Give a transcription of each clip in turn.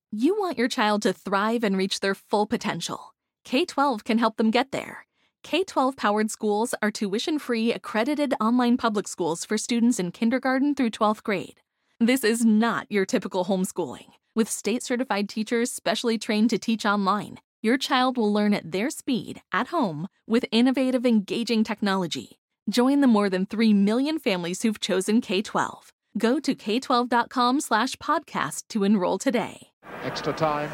You want your child to thrive and reach their full potential. K-12 can help them get there. K-12-powered schools are tuition-free, accredited online public schools for students in kindergarten through 12th grade. This is not your typical homeschooling. With state-certified teachers specially trained to teach online, your child will learn at their speed, at home, with innovative, engaging technology. Join the more than 3 million families who've chosen K-12. Go to k12.com/podcast to enroll today. Extra time.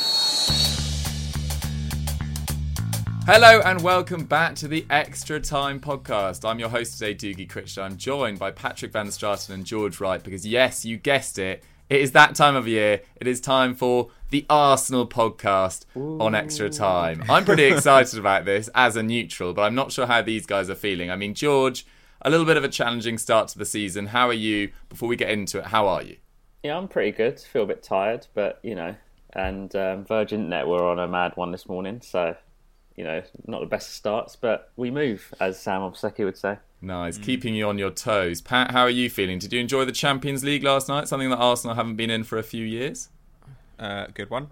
Hello and welcome back to the Extra Time podcast. I'm your host today, Doogie Critchlow. I'm joined by Patrick Van der Straten and George Wright because, yes, you guessed it, it is that time of year. It is time for the Arsenal podcast on Extra Time. I'm pretty excited about this as a neutral, but I'm not sure how these guys are feeling. I mean, George, a little bit of a challenging start to the season. How are you? Before we get into it, how are you? Yeah, I'm pretty good. Feel a bit tired, but, you know, and Virgin Net were on a mad one this morning, so, you know, not the best of starts, but we move, as Sam Obsecki would say. Nice, keeping you on your toes. Pat, how are you feeling? Did you enjoy the Champions League last night? Something that Arsenal haven't been in for a few years? Good one.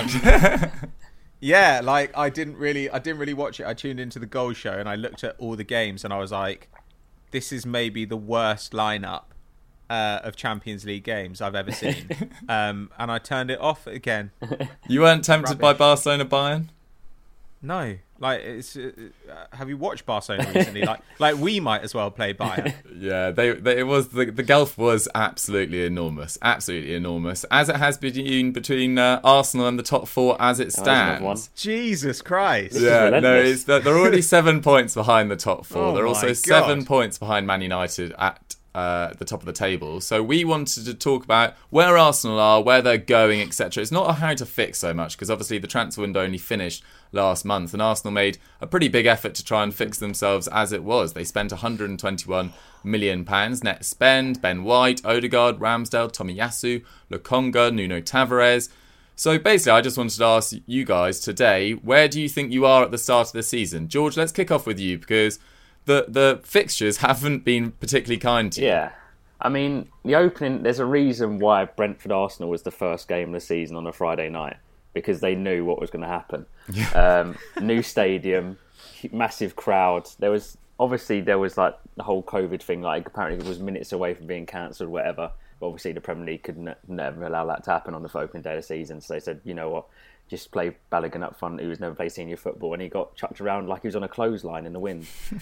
Yeah, like I didn't really watch it. I tuned into the goal show and I looked at all the games and I was like, this is maybe the worst lineup of Champions League games I've ever seen. And I turned it off again. You weren't tempted by Barcelona Bayern? No, like it's. Have you watched Barcelona recently? like we might as well play Bayern. Yeah, it was the gulf was absolutely enormous, as it has been between Arsenal and the top four as it stands. Jesus Christ! Yeah, no, they're already 7 points behind the top four. Oh they're also my 7 God. points behind Man United at the top of the table. So we wanted to talk about where Arsenal are, where they're going, etc. It's not how to fix so much because obviously the transfer window only finished last month and Arsenal made a pretty big effort to try and fix themselves as it was. They spent £121 million net spend. Ben White, Odegaard, Ramsdale, Tomiyasu, Lokonga, Nuno Tavares. So basically I just wanted to ask you guys today, where do you think you are at the start of the season? George, let's kick off with you because the fixtures haven't been particularly kind to you. Yeah. I mean, the opening, there's a reason why Brentford-Arsenal was the first game of the season on a Friday night, because they knew what was going to happen. Yeah. New stadium, massive crowd. There was like the whole COVID thing, like apparently it was minutes away from being cancelled, whatever. But obviously the Premier League could never allow that to happen on the opening day of the season. So they said, you know what, just play Balogun up front, who's never played senior football, and he got chucked around like he was on a clothesline in the wind.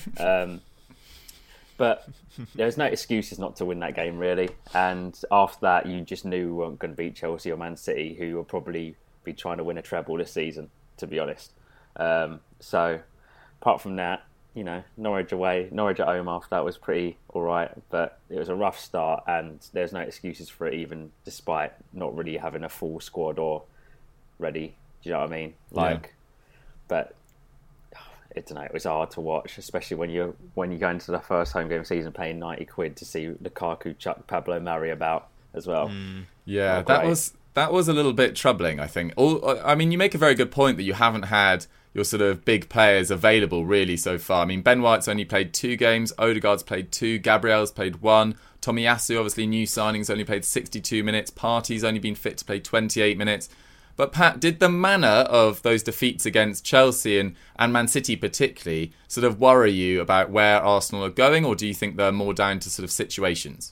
But there was no excuses not to win that game, really. And after that, you just knew we weren't going to beat Chelsea or Man City, who will probably be trying to win a treble this season, to be honest. So apart from that, you know, Norwich away, Norwich at home after that was pretty all right, but it was a rough start and there's no excuses for it, even despite not really having a full squad or ready. Do you know what I mean? But I don't know, it was hard to watch, especially when you go into the first home game of the season paying £90 to see Lukaku chuck Pablo Mari about as well. Yeah, that was a little bit troubling, I think. I mean, you make a very good point that you haven't had your sort of big players available really so far. I mean, Ben White's only played 2 games, Odegaard's played 2, Gabriel's played 1, Tomiyasu, obviously new signings, only played 62 minutes, Partey's only been fit to play 28 minutes. But Pat, did the manner of those defeats against Chelsea and Man City particularly sort of worry you about where Arsenal are going, or do you think they're more down to sort of situations?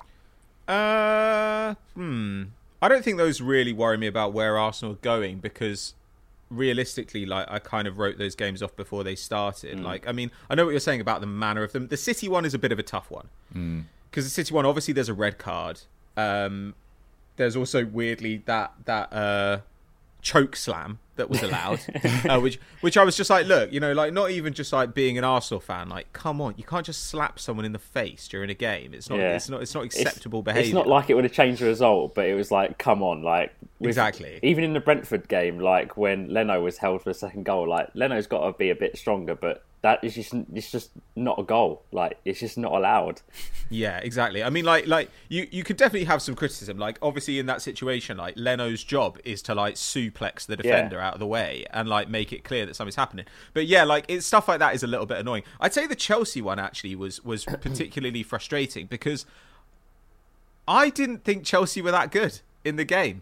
I don't think those really worry me about where Arsenal are going because realistically, like I kind of wrote those games off before they started. Like, I mean, I know what you're saying about the manner of them. The City one is a bit of a tough one because the City one, obviously, there's a red card. There's also weirdly that choke slam that was allowed, which I was just like, look, you know, like not even just like being an Arsenal fan, like come on, you can't just slap someone in the face during a game. It's not acceptable behaviour. It's not like it would have changed the result, but it was like, come on, like exactly. Even in the Brentford game, like when Leno was held for the second goal, like Leno's got to be a bit stronger, but that is just not a goal. Like it's just not allowed. Yeah, exactly. I mean, like you could definitely have some criticism. Like obviously in that situation, like Leno's job is to like suplex the defender out of the way and like make it clear that something's happening. But yeah, like it's stuff like that is a little bit annoying. I'd say the Chelsea one actually was particularly frustrating because I didn't think Chelsea were that good in the game.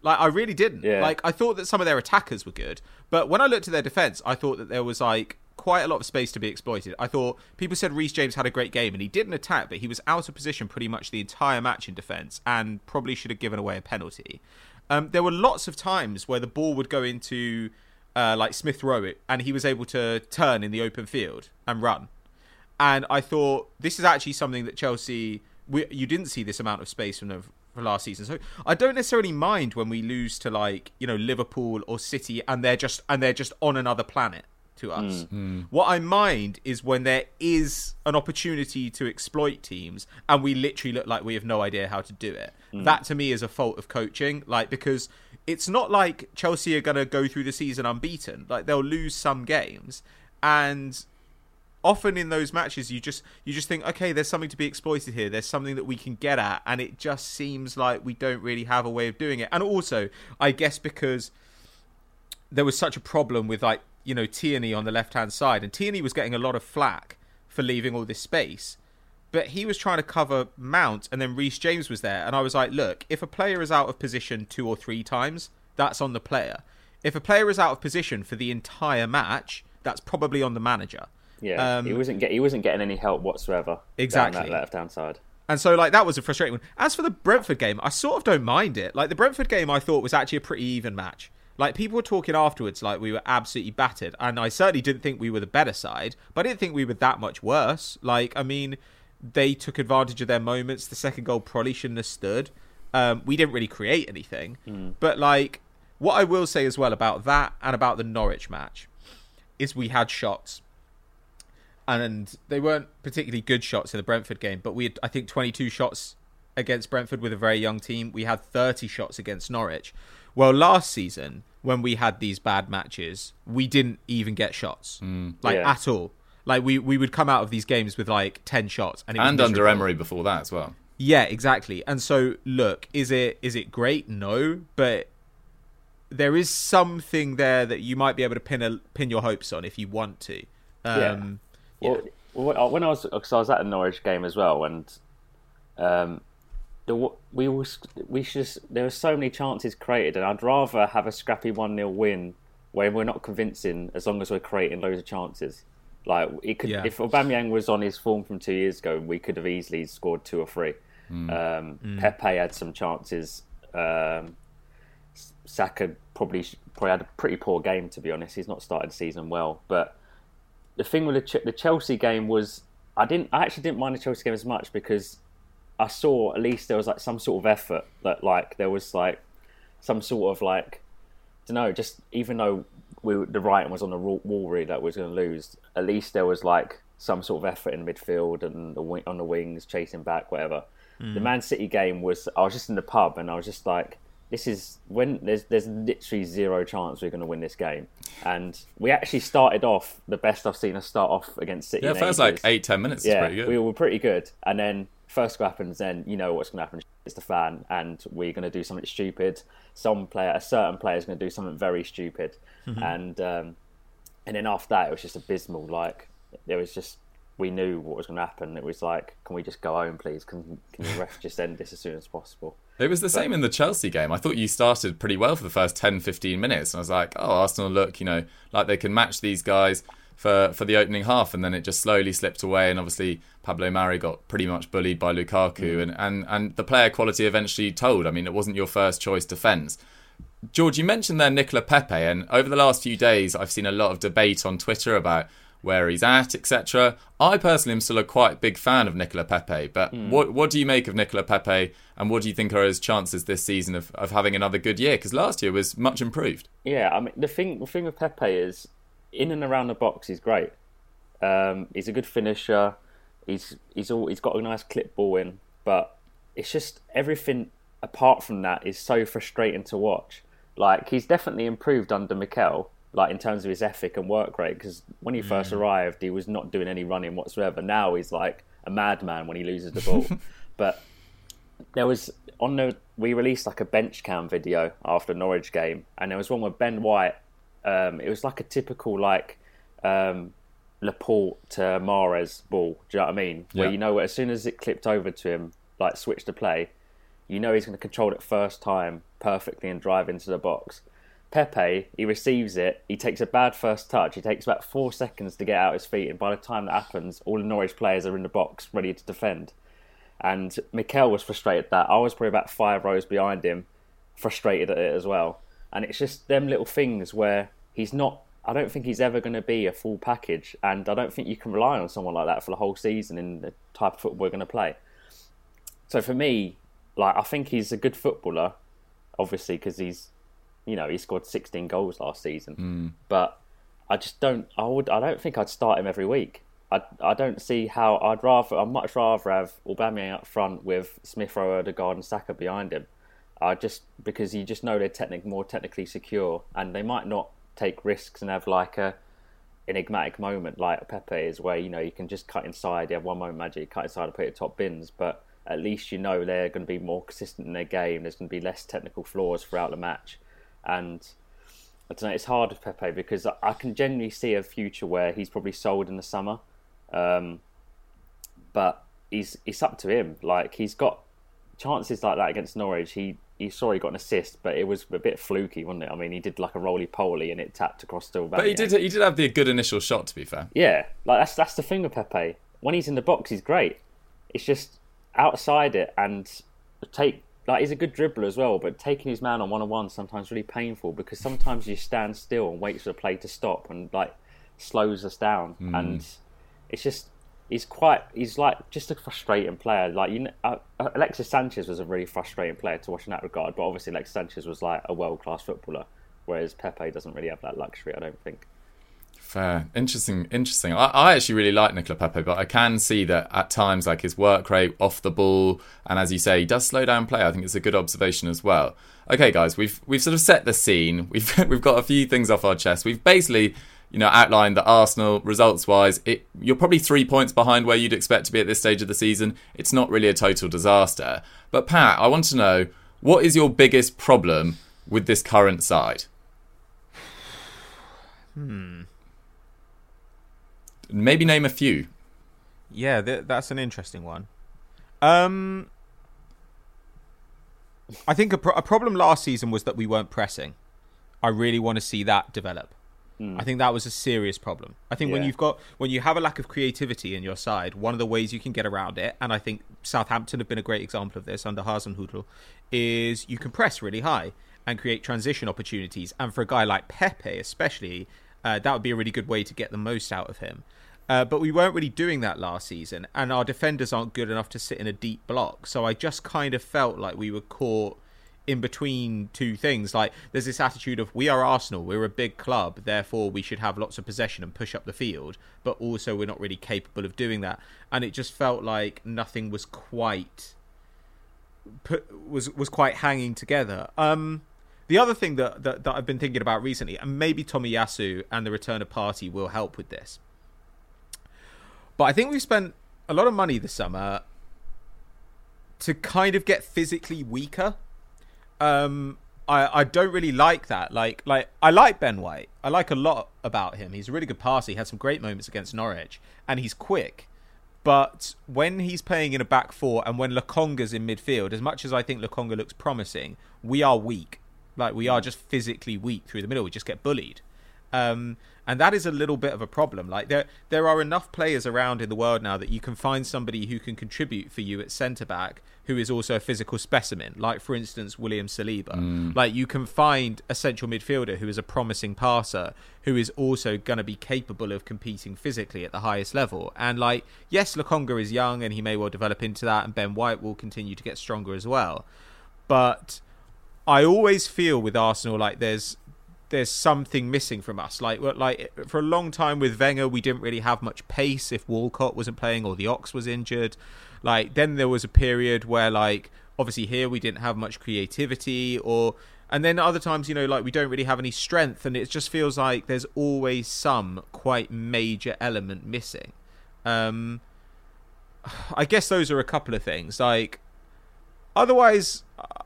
Like, I really didn't. Yeah. Like, I thought that some of their attackers were good, but when I looked at their defense, I thought that there was like quite a lot of space to be exploited. I thought people said Reece James had a great game, and he didn't attack, but he was out of position pretty much the entire match in defense, and probably should have given away a penalty. There were lots of times where the ball would go into like Smith Rowe, and he was able to turn in the open field and run. And I thought, this is actually something that Chelsea, you didn't see this amount of space from them for last season. So I don't necessarily mind when we lose to, like, you know, Liverpool or City, and they're just on another planet to us. What I mind is when there is an opportunity to exploit teams and we literally look like we have no idea how to do it. That to me is a fault of coaching, like, because it's not like Chelsea are going to go through the season unbeaten. Like, they'll lose some games, and often in those matches you just think, okay, there's something to be exploited here, there's something that we can get at, and it just seems like we don't really have a way of doing it. And also, I guess because there was such a problem with, like, you know, Tierney on the left hand side, and Tierney was getting a lot of flack for leaving all this space, but he was trying to cover Mount, and then Reece James was there, and I was like, look, if a player is out of position 2 or 3 times, that's on the player. If a player is out of position for the entire match, that's probably on the manager. Yeah, he wasn't getting any help whatsoever. Exactly. Down that left-hand side. And so, like, that was a frustrating one. As for the Brentford game, I sort of don't mind it. Like, the Brentford game, I thought was actually a pretty even match. Like, people were talking afterwards like we were absolutely battered, and I certainly didn't think we were the better side, but I didn't think we were that much worse. Like, I mean, they took advantage of their moments. The second goal probably shouldn't have stood. We didn't really create anything. But, like, what I will say as well about that and about the Norwich match is we had shots. And they weren't particularly good shots in the Brentford game, but we had, I think, 22 shots against Brentford with a very young team. We had 30 shots against Norwich. Well, last season, when we had these bad matches, we didn't even get shots, at all. Like, we would come out of these games with, like, 10 shots. And under Emery before that as well. Yeah, exactly. And so, look, is it great? No, but there is something there that you might be able to pin your hopes on if you want to. Well, when I was at the Norwich game as well, and there were so many chances created, and I'd rather have a scrappy 1-0 win where we're not convincing, as long as we're creating loads of chances. Like, it could, if Aubameyang was on his form from 2 years ago, we could have easily scored 2 or 3. Pepe had some chances. Saka probably had a pretty poor game, to be honest. He's not started the season well, but the thing with the Chelsea game was I actually didn't mind the Chelsea game as much, because I saw at least there was, like, some sort of effort, that, like, there was, like, some sort of, like, I don't know, just even though the writing was on the wall really that we was going to lose, at least there was, like, some sort of effort in the midfield and on the wings, chasing back, whatever. The Man City game was, I was just in the pub and I was just like, this is when there's literally zero chance we're going to win this game, and we actually started off the best I've seen us start off against City. Yeah, first like 8-10 minutes is pretty good. We were pretty good, and then first goal happens, then you know what's going to happen. It's the fan, and we're going to do something stupid. A certain player is going to do something very stupid, and then after that it was just abysmal. Like, there was just, we knew what was going to happen. It was like, can we just go home, please? Can the ref just end this as soon as possible? It was the same in the Chelsea game. I thought you started pretty well for the first 10-15 minutes. And I was like, oh, Arsenal look, like they can match these guys for the opening half. And then it just slowly slipped away. And obviously Pablo Mari got pretty much bullied by Lukaku. And the player quality eventually told. I mean, it wasn't your first choice defence. George, you mentioned there Nicola Pepe. And over the last few days, I've seen a lot of debate on Twitter about where he's at, etc. I personally am still a quite big fan of Nicola Pepe, but what do you make of Nicola Pepe, and what do you think are his chances this season of having another good year? Because last year was much improved. Yeah, I mean, the thing with Pepe is, in and around the box, he's great. He's a good finisher. He's got a nice clip ball in, but it's just everything apart from that is so frustrating to watch. Like, he's definitely improved under Mikel, like, in terms of his ethic and work rate, because when he first arrived, he was not doing any running whatsoever. Now he's like a madman when he loses the ball. But there was, we released like a bench cam video after the Norwich game, and there was one with Ben White. It was like a typical, like, Laporte to Mahrez ball. Do you know what I mean? Yeah. Where, as soon as it clipped over to him, like, switched to play, You know he's going to control it first time perfectly and drive into the box. Pepe, he receives it, he takes a bad first touch, he takes about 4 seconds to get out his feet, and by the time that happens, all the Norwich players are in the box ready to defend. And Mikel was frustrated at that. I was probably about 5 rows behind him, frustrated at it as well. And it's just them little things where I don't think he's ever going to be a full package, and I don't think you can rely on someone like that for the whole season in the type of football we're going to play. So for me, I think he's a good footballer, obviously, because he scored 16 goals last season. But I don't think I'd start him every week. I don't see how. I'd much rather have Aubameyang up front with Smith Rowe, Odegaard and Saka behind him. Because you just know they're more technically secure, and they might not take risks and have a enigmatic moment like Pepe is, where you can just cut inside. You have one moment magic, cut inside and put it top bins, but at least they're going to be more consistent in their game. There's going to be less technical flaws throughout the match, and I don't know. It's hard with Pepe because I can genuinely see a future where he's probably sold in the summer, but it's up to him. He's got chances like that against Norwich. He got an assist, but it was a bit fluky, wasn't it? I mean, he did a roly-poly and it tapped across the Aubameyang. But he did have the good initial shot, to be fair. Yeah, that's the thing with Pepe. When he's in the box, he's great. It's just outside it and he's a good dribbler as well, but taking his man on one-on-one is sometimes really painful because sometimes you stand still and wait for the play to stop and slows us down. And it's just... He's just a frustrating player. Alexis Sanchez was a really frustrating player to watch in that regard, but obviously Alexis Sanchez was a world-class footballer, whereas Pepe doesn't really have that luxury, I don't think. Fair. Interesting. I actually really like Nicola Pepe, but I can see that at times his work rate off the ball, and as you say, he does slow down play. I think it's a good observation as well. Okay, guys, we've sort of set the scene. We've got a few things off our chest. We've basically outlined that Arsenal, results-wise, you're probably 3 points behind where you'd expect to be at this stage of the season. It's not really a total disaster. But Pat, I want to know, what is your biggest problem with this current side? Maybe name a few. Yeah, that's an interesting one. I think a problem last season was that we weren't pressing. I really want to see that develop. I think that was a serious problem. I think when you have a lack of creativity in your side, one of the ways you can get around it, and I think Southampton have been a great example of this under Hasenhüttl, is you can press really high and create transition opportunities. And for a guy like Pepe especially, that would be a really good way to get the most out of him. But we weren't really doing that last season, and our defenders aren't good enough to sit in a deep block. So I just kind of felt like we were caught in between two things. There's this attitude of, we are Arsenal, we're a big club, therefore we should have lots of possession and push up the field, but also we're not really capable of doing that. And it just felt like nothing was quite quite hanging together. The other thing that I've been thinking about recently, and maybe Tomiyasu and the return of Partey will help with this, but I think we've spent a lot of money this summer to kind of get physically weaker. I don't really like that. I like Ben White. I like a lot about him. He's a really good passer. He had some great moments against Norwich, and he's quick. But when he's playing in a back four and when Lokonga's in midfield, as much as I think Lokonga looks promising, we are weak. We are just physically weak through the middle. We just get bullied. And that is a little bit of a problem. There are enough players around in the world now that you can find somebody who can contribute for you at centre-back who is also a physical specimen. For instance, William Saliba. You can find a central midfielder who is a promising passer who is also going to be capable of competing physically at the highest level. And yes, Lokonga is young and he may well develop into that, and Ben White will continue to get stronger as well. But I always feel with Arsenal there's something missing from us. For a long time with Wenger, we didn't really have much pace if Walcott wasn't playing or the Ox was injured. Then there was a period where obviously here we didn't have much creativity, and then other times we don't really have any strength, and it just feels like there's always some quite major element missing. I guess those are a couple of things. Otherwise,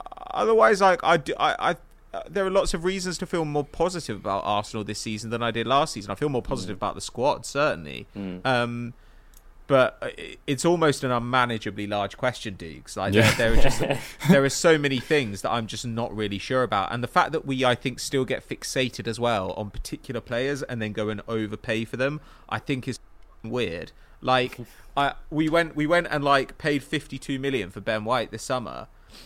there are lots of reasons to feel more positive about Arsenal this season than I did last season. I feel more positive about the squad, certainly. but it's almost an unmanageably large question, Deeks. Like Yeah. there are so many things that I'm just not really sure about, and the fact that I think still get fixated as well on particular players and then go and overpay for them, I think is weird. Like we went and like paid 52 million for Ben White this summer,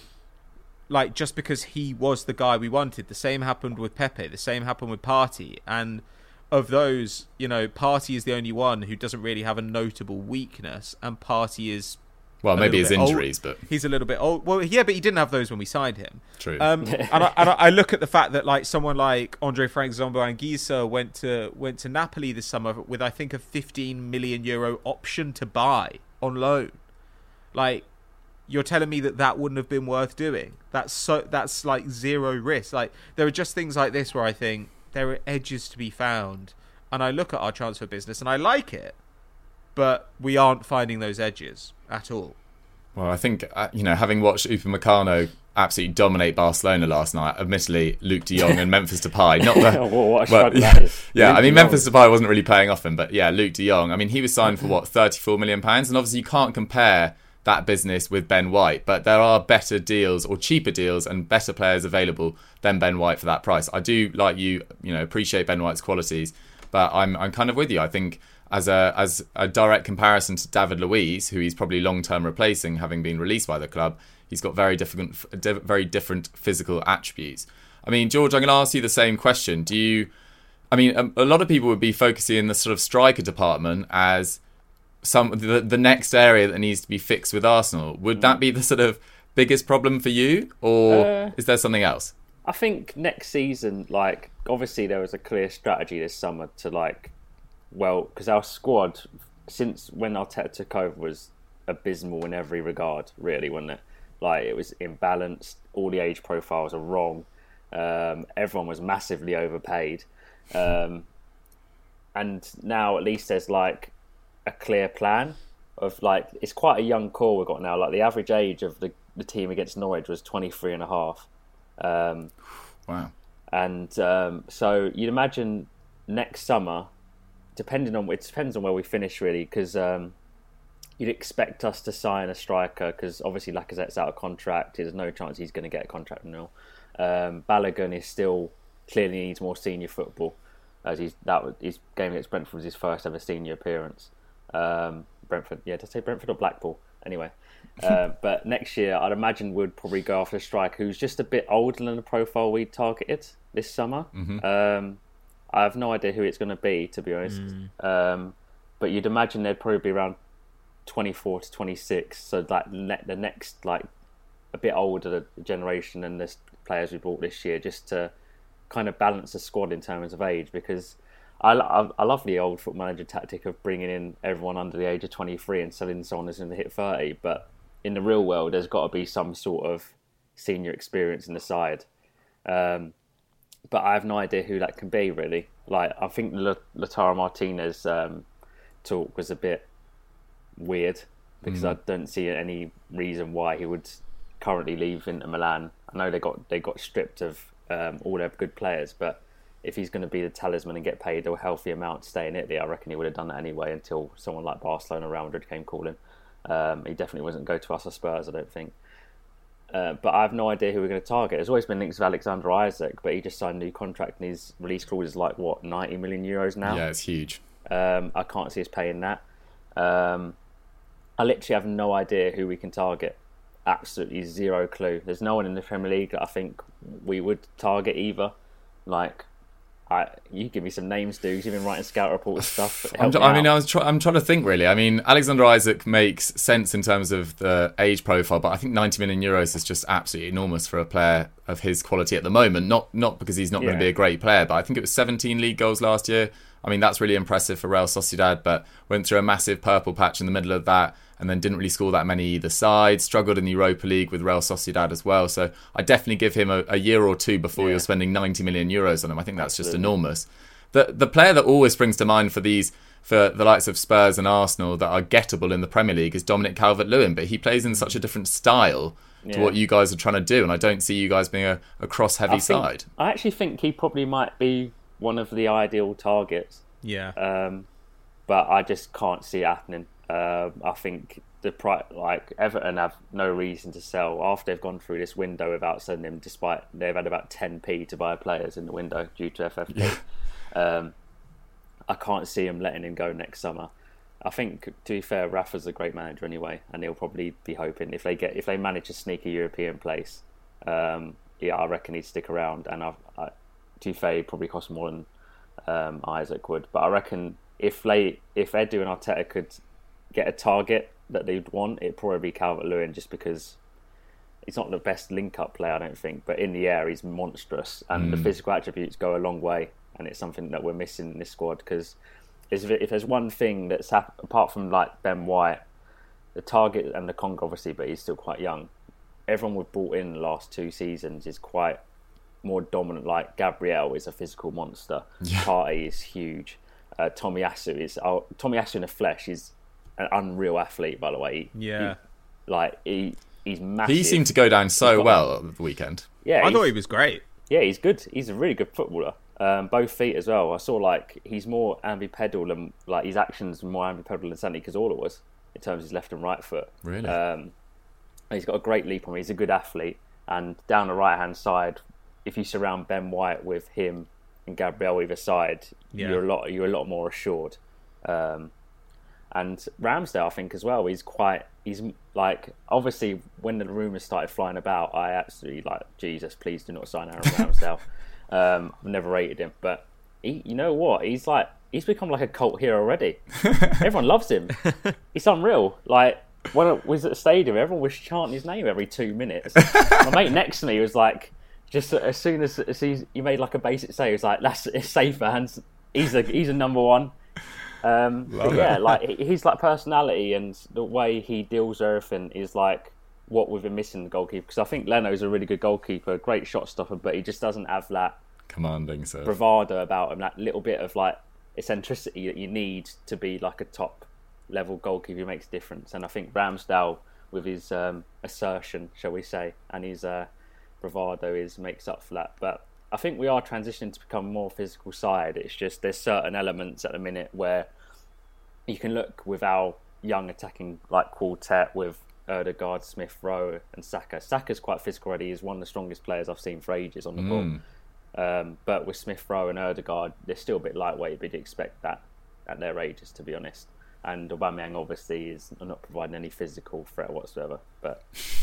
like just because he was the guy we wanted. The same happened with Pepe. The same happened with Partey, and of those, Partey is the only one who doesn't really have a notable weakness, and Partey is maybe his injuries, old. but He's a little bit old. Well, yeah, but he didn't have those when we signed him. True. And I look at the fact that like someone like Andre Frank Zombo-Anguissa went to Napoli this summer with I think a 15 million euro option to buy on loan. Like, you're telling me that wouldn't have been worth doing? That's like zero risk. Like, there are just things like this where I think there are edges to be found, and I look at our transfer business and I like it, but we aren't finding those edges at all. Well, I think, having watched Upamecano absolutely dominate Barcelona last night, admittedly, Luke de Jong and Memphis Depay. Not the, what a struggle that is. Yeah, Luke I mean, de Jong. Memphis Depay wasn't really paying off him, but yeah, Luke de Jong. I mean, he was signed for, £34 million? And obviously you can't compare that business with Ben White, but there are better deals or cheaper deals and better players available than Ben White for that price. I do, like you appreciate Ben White's qualities, but I'm kind of with you. I think as a direct comparison to David Luiz, who he's probably long-term replacing, having been released by the club, he's got very different physical attributes. I mean, George, I'm going to ask you the same question. A lot of people would be focusing in the sort of striker department as the next area that needs to be fixed with Arsenal. Would that be the sort of biggest problem for you, or is there something else? I think next season, like, obviously there was a clear strategy this summer to, like, because our squad, since when Arteta took over, was abysmal in every regard, really, wasn't it? Like, it was imbalanced, all the age profiles are wrong, everyone was massively overpaid, and now at least there's, like, a clear plan of, like, it's quite a young core we've got now. Like, the average age of the team against Norwich was 23 and a half. Wow. And so you'd imagine next summer, it depends on where we finish, really, because you'd expect us to sign a striker, because obviously Lacazette's out of contract. There's no chance he's going to get a contract renewal. Balogun is still clearly needs more senior football, as his game against Brentford was his first ever senior appearance. Brentford, yeah, did I say Brentford or Blackpool? Anyway, but next year I'd imagine we'd probably go after a striker who's just a bit older than the profile we targeted this summer. Mm-hmm. I have no idea who it's going to be, to be honest. But you'd imagine they'd probably be around 24 to 26, so that the next, like, a bit older generation than the players we bought this year, just to kind of balance the squad in terms of age, because I love the old Football Manager tactic of bringing in everyone under the age of 23 and selling someone as in the hit 30, but in the real world there's got to be some sort of senior experience in the side. But I have no idea who that can be, really. Like, I think Lautaro Martinez talk was a bit weird, because I don't see any reason why he would currently leave Inter Milan. I know they got stripped of all their good players, but if he's going to be the talisman and get paid a healthy amount to stay in Italy, I reckon he would have done that anyway, until someone like Barcelona or Real Madrid came calling. He definitely wasn't go to us or Spurs, I don't think. But I have no idea who we're going to target. There's always been links with Alexander Isak, but he just signed a new contract and his release clause is like, what, 90 million euros now? Yeah, it's huge. I can't see us paying that. I literally have no idea who we can target. Absolutely zero clue. There's no one in the Premier League that I think we would target either. Like, you give me some names, dude. You've been writing scout reports stuff. I'm trying to think, really. I mean, Alexander Isak makes sense in terms of the age profile, but I think 90 million euros is just absolutely enormous for a player of his quality at the moment. Not because he's not going to be a great player, but I think it was 17 league goals last year. I mean, that's really impressive for Real Sociedad, but went through a massive purple patch in the middle of that, and then didn't really score that many either side. Struggled in the Europa League with Real Sociedad as well. So I definitely give him a year or two before you're spending 90 million euros on him. I think that's just enormous. The player that always springs to mind for the likes of Spurs and Arsenal that are gettable in the Premier League is Dominic Calvert-Lewin, but he plays in such a different style to what you guys are trying to do, and I don't see you guys being a cross-heavy side. I actually think he probably might be one of the ideal targets. Yeah. But I just can't see it happening. I think Everton have no reason to sell after they've gone through this window without selling him, despite they've had about 10p to buy players in the window due to FFP. I can't see him letting him go next summer. I think, to be fair, Rafa's a great manager anyway, and he'll probably be hoping if they manage to sneak a European place, I reckon he'd stick around. And to be fair, he'd probably cost more than Isaac would. But I reckon if Edu and Arteta could get a target that they'd want, it'd probably be Calvert-Lewin, just because he's not the best link-up player, I don't think, but in the air he's monstrous, and the physical attributes go a long way, and it's something that we're missing in this squad. Because if there's one thing that's apart from like Ben White, the target and the Congo obviously, but he's still quite young. Everyone we've brought in the last 2 seasons is quite more dominant. Like Gabriel is a physical monster. Partey is huge. Tomiyasu in the flesh is an unreal athlete, by the way. He's massive. He seemed to go down so well at the weekend. Yeah, I thought he was great. Yeah, he's good. He's a really good footballer. Both feet as well. I saw like he's more ambipedal and like his actions are more ambipedal than Santi Cazorla was in terms of his left and right foot. Really? He's got a great leap on him. He's a good athlete. And down the right hand side, if you surround Ben White with him and Gabriel either side, you're a lot more assured. And Ramsdale, I think as well, he's like, obviously when the rumours started flying about, I absolutely like, Jesus, please do not sign Aaron Ramsdale. I've never rated him, but you know what? He's become like a cult hero already. Everyone loves him. It's unreal. Like when I was at the stadium, everyone was chanting his name every 2 minutes. My mate next to me was like, just as soon as he made like a basic save, he was like, it's safer hands. He's a number one. Like his like personality and the way he deals with everything is like what we've been missing in the goalkeeper. Because I think Leno's a really good goalkeeper, great shot stopper, but he just doesn't have that commanding bravado about him, that little bit of like eccentricity that you need to be like a top level goalkeeper makes a difference. And I think Ramsdale, with his assertion, shall we say, and his bravado makes up for that. But I think we are transitioning to become a more physical side. It's just there's certain elements at the minute where you can look with our young attacking like quartet with Ødegaard, Smith Rowe and Saka. Saka's quite physical already. He's one of the strongest players I've seen for ages on the ball. But with Smith Rowe and Ødegaard, they're still a bit lightweight, but you'd expect that at their ages, to be honest. And Aubameyang obviously is not providing any physical threat whatsoever. But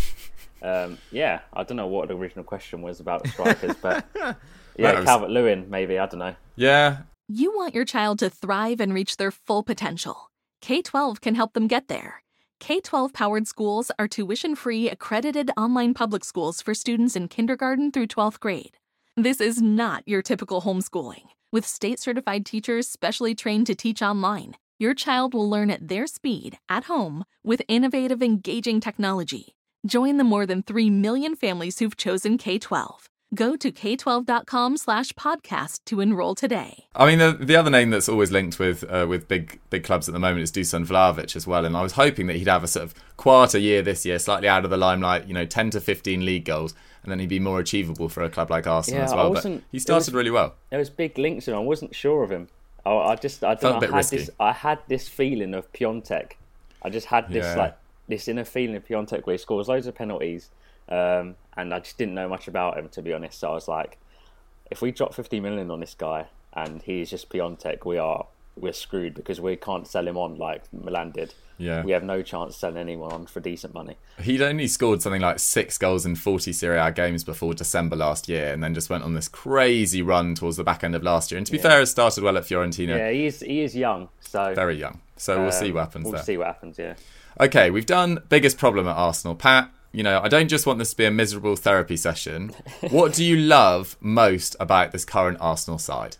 I don't know what the original question was about the strikers, but Calvert-Lewin maybe, I don't know. Yeah. You want your child to thrive and reach their full potential. K-12 can help them get there. K-12 powered schools are tuition-free, accredited online public schools for students in kindergarten through 12th grade. This is not your typical homeschooling. With state-certified teachers specially trained to teach online, your child will learn at their speed, at home, with innovative, engaging technology. Join the more than 3 million families who've chosen K-12. Go to k12.com/podcast to enroll today. I mean, the other name that's always linked with big clubs at the moment is Dusan Vlahovic as well. And I was hoping that he'd have a sort of quieter year this year, slightly out of the limelight, 10 to 15 league goals, and then he'd be more achievable for a club like Arsenal as well. But he started really well. There was big links in him. I wasn't sure of him. I don't know. I had this feeling of Piontek. I just had this inner feeling of Piontek where he scores loads of penalties. And I just didn't know much about him, to be honest. So I was like, if we drop 50 million on this guy and he's just Piontek, we're screwed, because we can't sell him on like Milan did. Yeah. We have no chance selling anyone on for decent money. He'd only scored something like 6 goals in 40 Serie A games before December last year, and then just went on this crazy run towards the back end of last year. And to be fair, has started well at Fiorentina. Yeah, he is young. So very young. So we'll see what happens there. We'll see what happens, yeah. Okay, we've done biggest problem at Arsenal. Pat, I don't just want this to be a miserable therapy session. What do you love most about this current Arsenal side?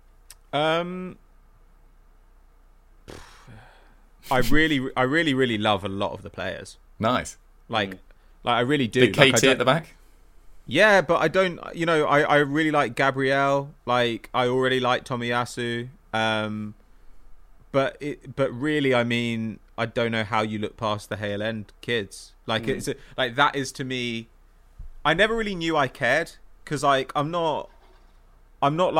I really love a lot of the players. Nice. Like I really do. Big KT at the back? Yeah, but I don't, I really like Gabriel. Like, I already like Tomiyasu. But really, I mean, I don't know how you look past the Hale End kids. Like, it's like, that is, to me, I never really knew I cared, because like I'm not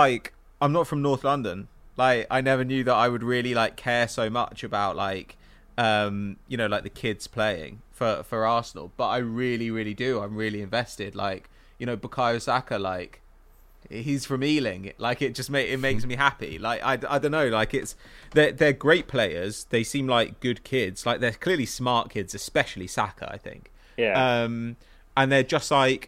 from North London. Like, I never knew that I would really like care so much about like like the kids playing for Arsenal. But I really, really do. I'm really invested. Like, Bukayo Saka, like, he's from Ealing. Like, it makes me happy. Like, I don't know. Like, they're great players. They seem like good kids. Like, they're clearly smart kids, especially Saka, I think. Yeah. And they're just like,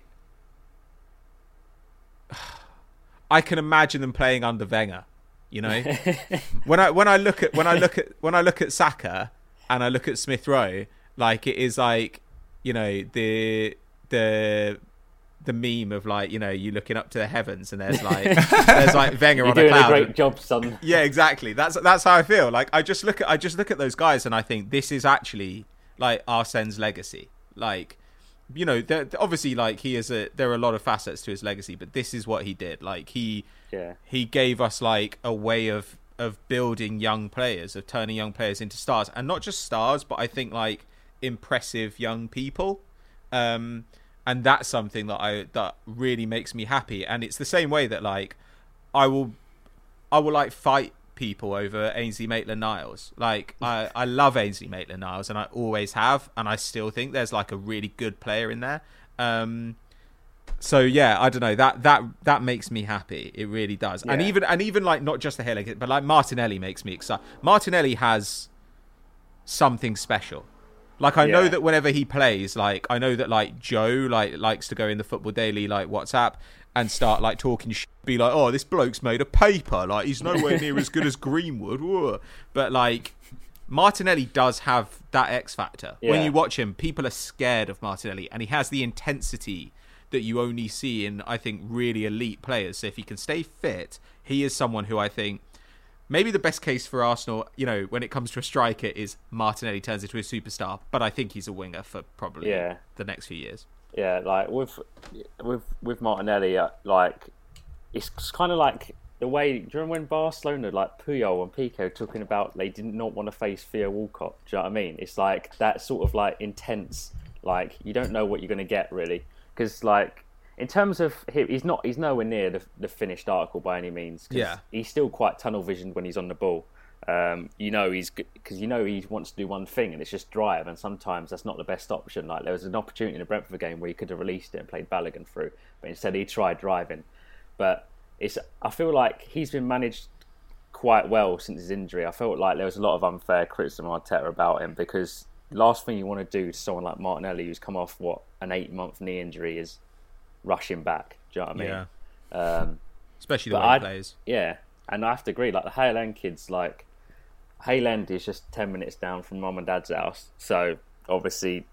I can imagine them playing under Wenger. When I look at Saka and I look at Smith Rowe, like, it is like, the meme of, like, you looking up to the heavens and there's like Wenger You're on doing a cloud. a great job, son. Yeah, exactly. That's how I feel. Like, I just look at those guys and I think this is actually like Arsene's legacy. Like, obviously, like, there are a lot of facets to his legacy, but this is what he did. Like, he gave us, like, a way of building young players, of turning young players into stars, and not just stars, but I think, like, impressive young people. And that's something that really makes me happy. And it's the same way that, like, I will like fight people over Ainsley Maitland-Niles. Like, I love Ainsley Maitland-Niles, and I always have, and I still think there's, like, a really good player in there. So yeah, I don't know, that makes me happy. It really does. Yeah. And even like, not just the hair, but like Martinelli makes me excited. Martinelli has something special. Like, I know that whenever he plays, like, I know that, like, Joe, like, likes to go in the Football Daily, like, WhatsApp and start, like, talking shit, be like, oh, this bloke's made of paper, like, he's nowhere near as good as Greenwood. Whoa. But, like, Martinelli does have that X factor. Yeah. When you watch him, people are scared of Martinelli, and he has the intensity that you only see in, I think, really elite players. So if he can stay fit, he is someone who I think, maybe the best case for Arsenal, when it comes to a striker, is Martinelli turns into a superstar. But I think he's a winger for probably the next few years. Yeah, like with Martinelli, like, it's kind of like the way. Do you remember when Barcelona, like Puyol and Pico, talking about they did not want to face Theo Walcott? Do you know what I mean? It's like that sort of, like, intense. Like, you don't know what you're going to get, really, because, like, in terms of him, he's nowhere near the finished article by any means. Yeah, he's still quite tunnel visioned when he's on the ball. He's because he wants to do one thing, and it's just drive. And sometimes that's not the best option. Like, there was an opportunity in the Brentford game where he could have released it and played Balogun through, but instead he tried driving. But I feel like he's been managed quite well since his injury. I felt like there was a lot of unfair criticism on Arteta about him, because the last thing you want to do to someone like Martinelli, who's come off an 8-month knee injury, is rush him back. Do you know what I mean? Yeah. Especially the way he plays. Yeah, and I have to agree. Like, the Hale End kids, like, Hale End is just 10 minutes down from mum and dad's house, so obviously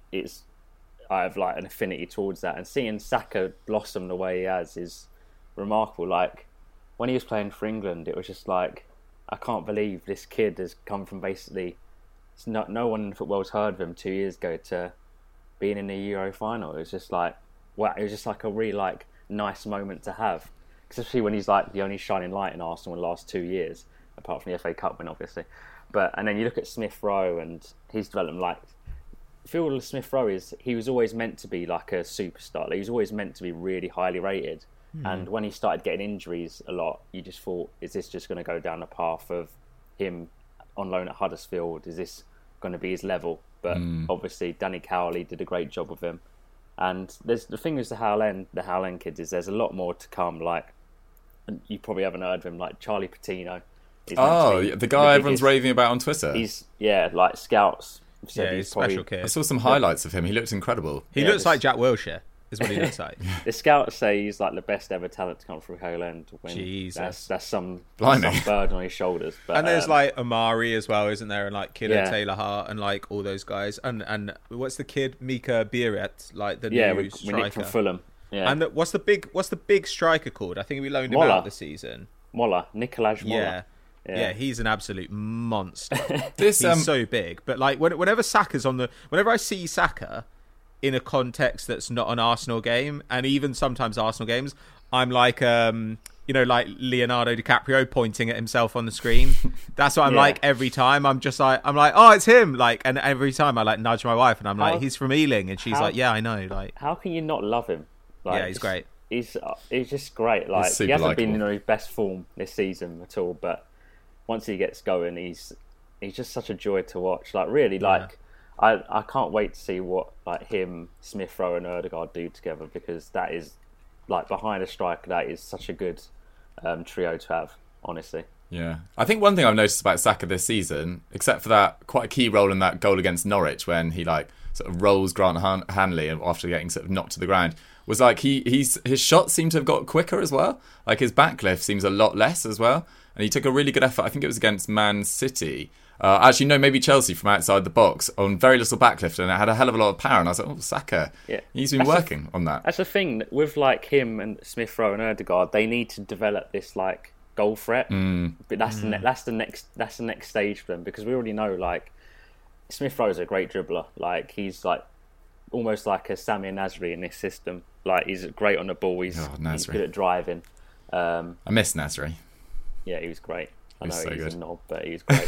I have, like, an affinity towards that. And seeing Saka blossom the way he has is remarkable. Like, when he was playing for England, it was just like, I can't believe this kid has come from basically no one in the football's heard of him 2 years ago to being in the Euro final. It was just like, wow, it was just like a really, like, nice moment to have, especially when he's, like, the only shining light in Arsenal in the last 2 years, apart from the FA Cup win, obviously. And then you look at Smith Rowe and his development. Like, Phil Smith Rowe he was always meant to be like a superstar. Like, he was always meant to be really highly rated. And when he started getting injuries a lot, you just thought, is this just going to go down the path of him on loan at Huddersfield? Is this going to be his level? But obviously Danny Cowley did a great job with him. And there's the thing is the Hale End kids is there's a lot more to come. Like, you probably haven't heard of him, like Charlie Patino. The guy everyone's raving about on Twitter. He's like scouts. He's special kid. I saw some highlights of him. He looks incredible. He looks like Jack Wilshere, is what he looks like. The scouts say he's like the best ever talent to come through Hale End. Jesus, that's some burden on his shoulders. But, and there's like Amari as well, isn't there? And like Killer Taylor Hart and like all those guys. And what's the kid Mika Biret, like the new striker? We nicked from Fulham. Yeah. And what's the big striker called? I think we loaned him out this season. Nicolaj Mola. Yeah, he's an absolute monster. He's so big. But like whenever I see Saka in a context that's not an Arsenal game, and even sometimes Arsenal games, I'm like like Leonardo DiCaprio pointing at himself on the screen. That's what I'm like every time. I'm like, oh, it's him. Like, and every time I like nudge my wife and I'm like, he's from Ealing, and she's like, yeah, I know. Like, how can you not love him? Like, yeah, he's great. He's just great. Like, he hasn't been in his best form this season at all, but once he gets going, he's he's just such a joy to watch. Like really, like I can't wait to see what like him, Smith Rowe, and Ødegaard do together, because that is like behind a striker, that is such a good trio to have. Honestly. Yeah, I think one thing I've noticed about Saka this season, except for that quite a key role in that goal against Norwich when he like sort of rolls Grant Hanley after getting sort of knocked to the ground, was like his shots seem to have got quicker as well. Like his backlift seems a lot less as well, and he took a really good effort. I think it was against Man City. Actually, no, maybe Chelsea from outside the box on very little backlift, and it had a hell of a lot of power. And I was like, oh, Saka, he's been working on that. That's the thing with like him and Smith Rowe and Ødegaard. They need to develop this like goal threat, but that's the next stage for them, because we already know like Smith Rowe's a great dribbler. Like he's like almost like a Samir Nasri in this system. Like he's great on the ball. He's good at driving. I miss Nasri. Yeah, he was great. I know so he's good. a knob, but he was great.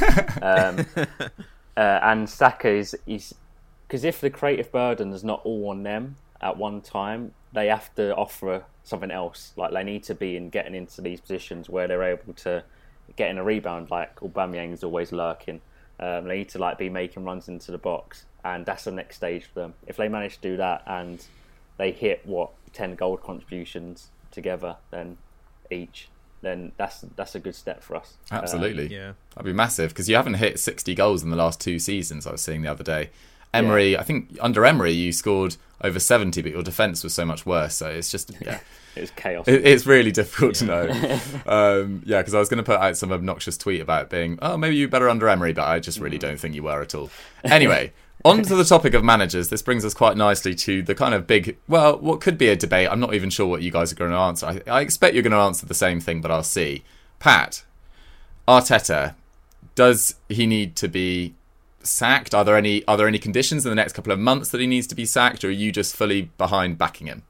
And Saka is because if the creative burden is not all on them at one time, they have to offer something else. Like they need to be getting into these positions where they're able to get in a rebound. Like Aubameyang is always lurking. They need to like be making runs into the box, and that's the next stage for them. If they manage to do that and they hit 10 goal contributions together, then that's a good step for us. Absolutely, that'd be massive, because you haven't hit 60 goals in the last 2 seasons. I was seeing the other day. Emery, I think under Emery you scored over 70, but your defence was so much worse. So it's just it was chaos. It's really difficult to know. Because I was going to put out some obnoxious tweet about being, maybe you better under Emery, but I just really don't think you were at all. Anyway, on to the topic of managers. This brings us quite nicely to the kind of big, what could be a debate. I'm not even sure what you guys are going to answer. I expect you're going to answer the same thing, but I'll see. Pat, Arteta, does he need to be sacked? Are there any conditions in the next couple of months that he needs to be sacked, or are you just fully behind backing him?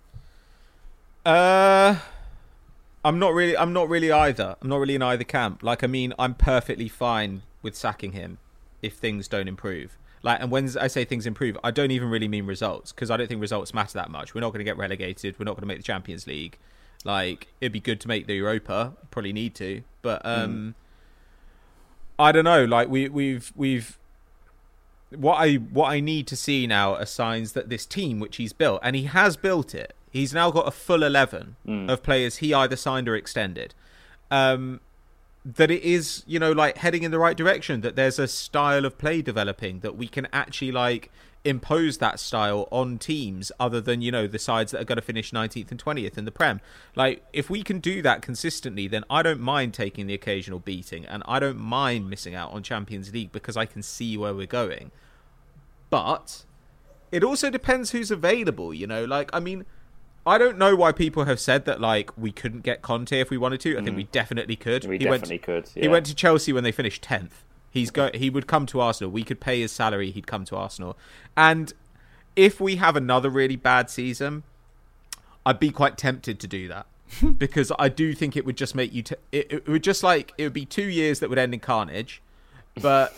I'm not really either. I'm not really in either camp. Like, I mean, I'm perfectly fine with sacking him if things don't improve. Like, and when I say things improve, I don't even really mean results, because I don't think results matter that much. We're not going to get relegated. We're not going to make the Champions League. Like, it'd be good to make the Europa. Probably need to, but I don't know. Like, we've what I need to see now are signs that this team, which he's built, and he has built it, he's now got a full 11 of players he either signed or extended, that it is, like heading in the right direction, that there's a style of play developing, that we can actually like impose that style on teams other than, the sides that are going to finish 19th and 20th in the Prem. Like, if we can do that consistently, then I don't mind taking the occasional beating, and I don't mind missing out on Champions League, because I can see where we're going. But it also depends who's available, Like, I mean, I don't know why people have said that, like, we couldn't get Conte if we wanted to. I think we definitely could. We definitely could. Yeah. He went to Chelsea when they finished 10th. He would come to Arsenal. We could pay his salary. He'd come to Arsenal. And if we have another really bad season, I'd be quite tempted to do that, because I do think it would just make you. It would be 2 years that would end in carnage. But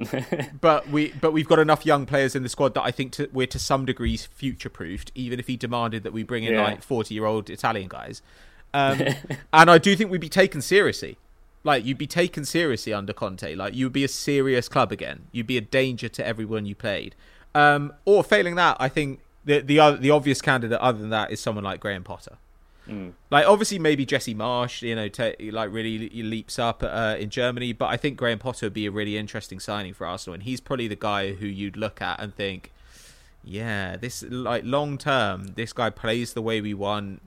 we've got enough young players in the squad that I think we're to some degree future proofed, even if he demanded that we bring in like 40-year-old Italian guys. And I do think we'd be taken seriously. Like, you'd be taken seriously under Conte. Like, you'd be a serious club again. You'd be a danger to everyone you played. Or failing that, I think the obvious candidate other than that is someone like Graham Potter. Like, obviously maybe Jesse Marsch, really leaps up in Germany, but I think Graham Potter would be a really interesting signing for Arsenal, and he's probably the guy who you'd look at and think, yeah, this, like, long term, this guy plays the way we want.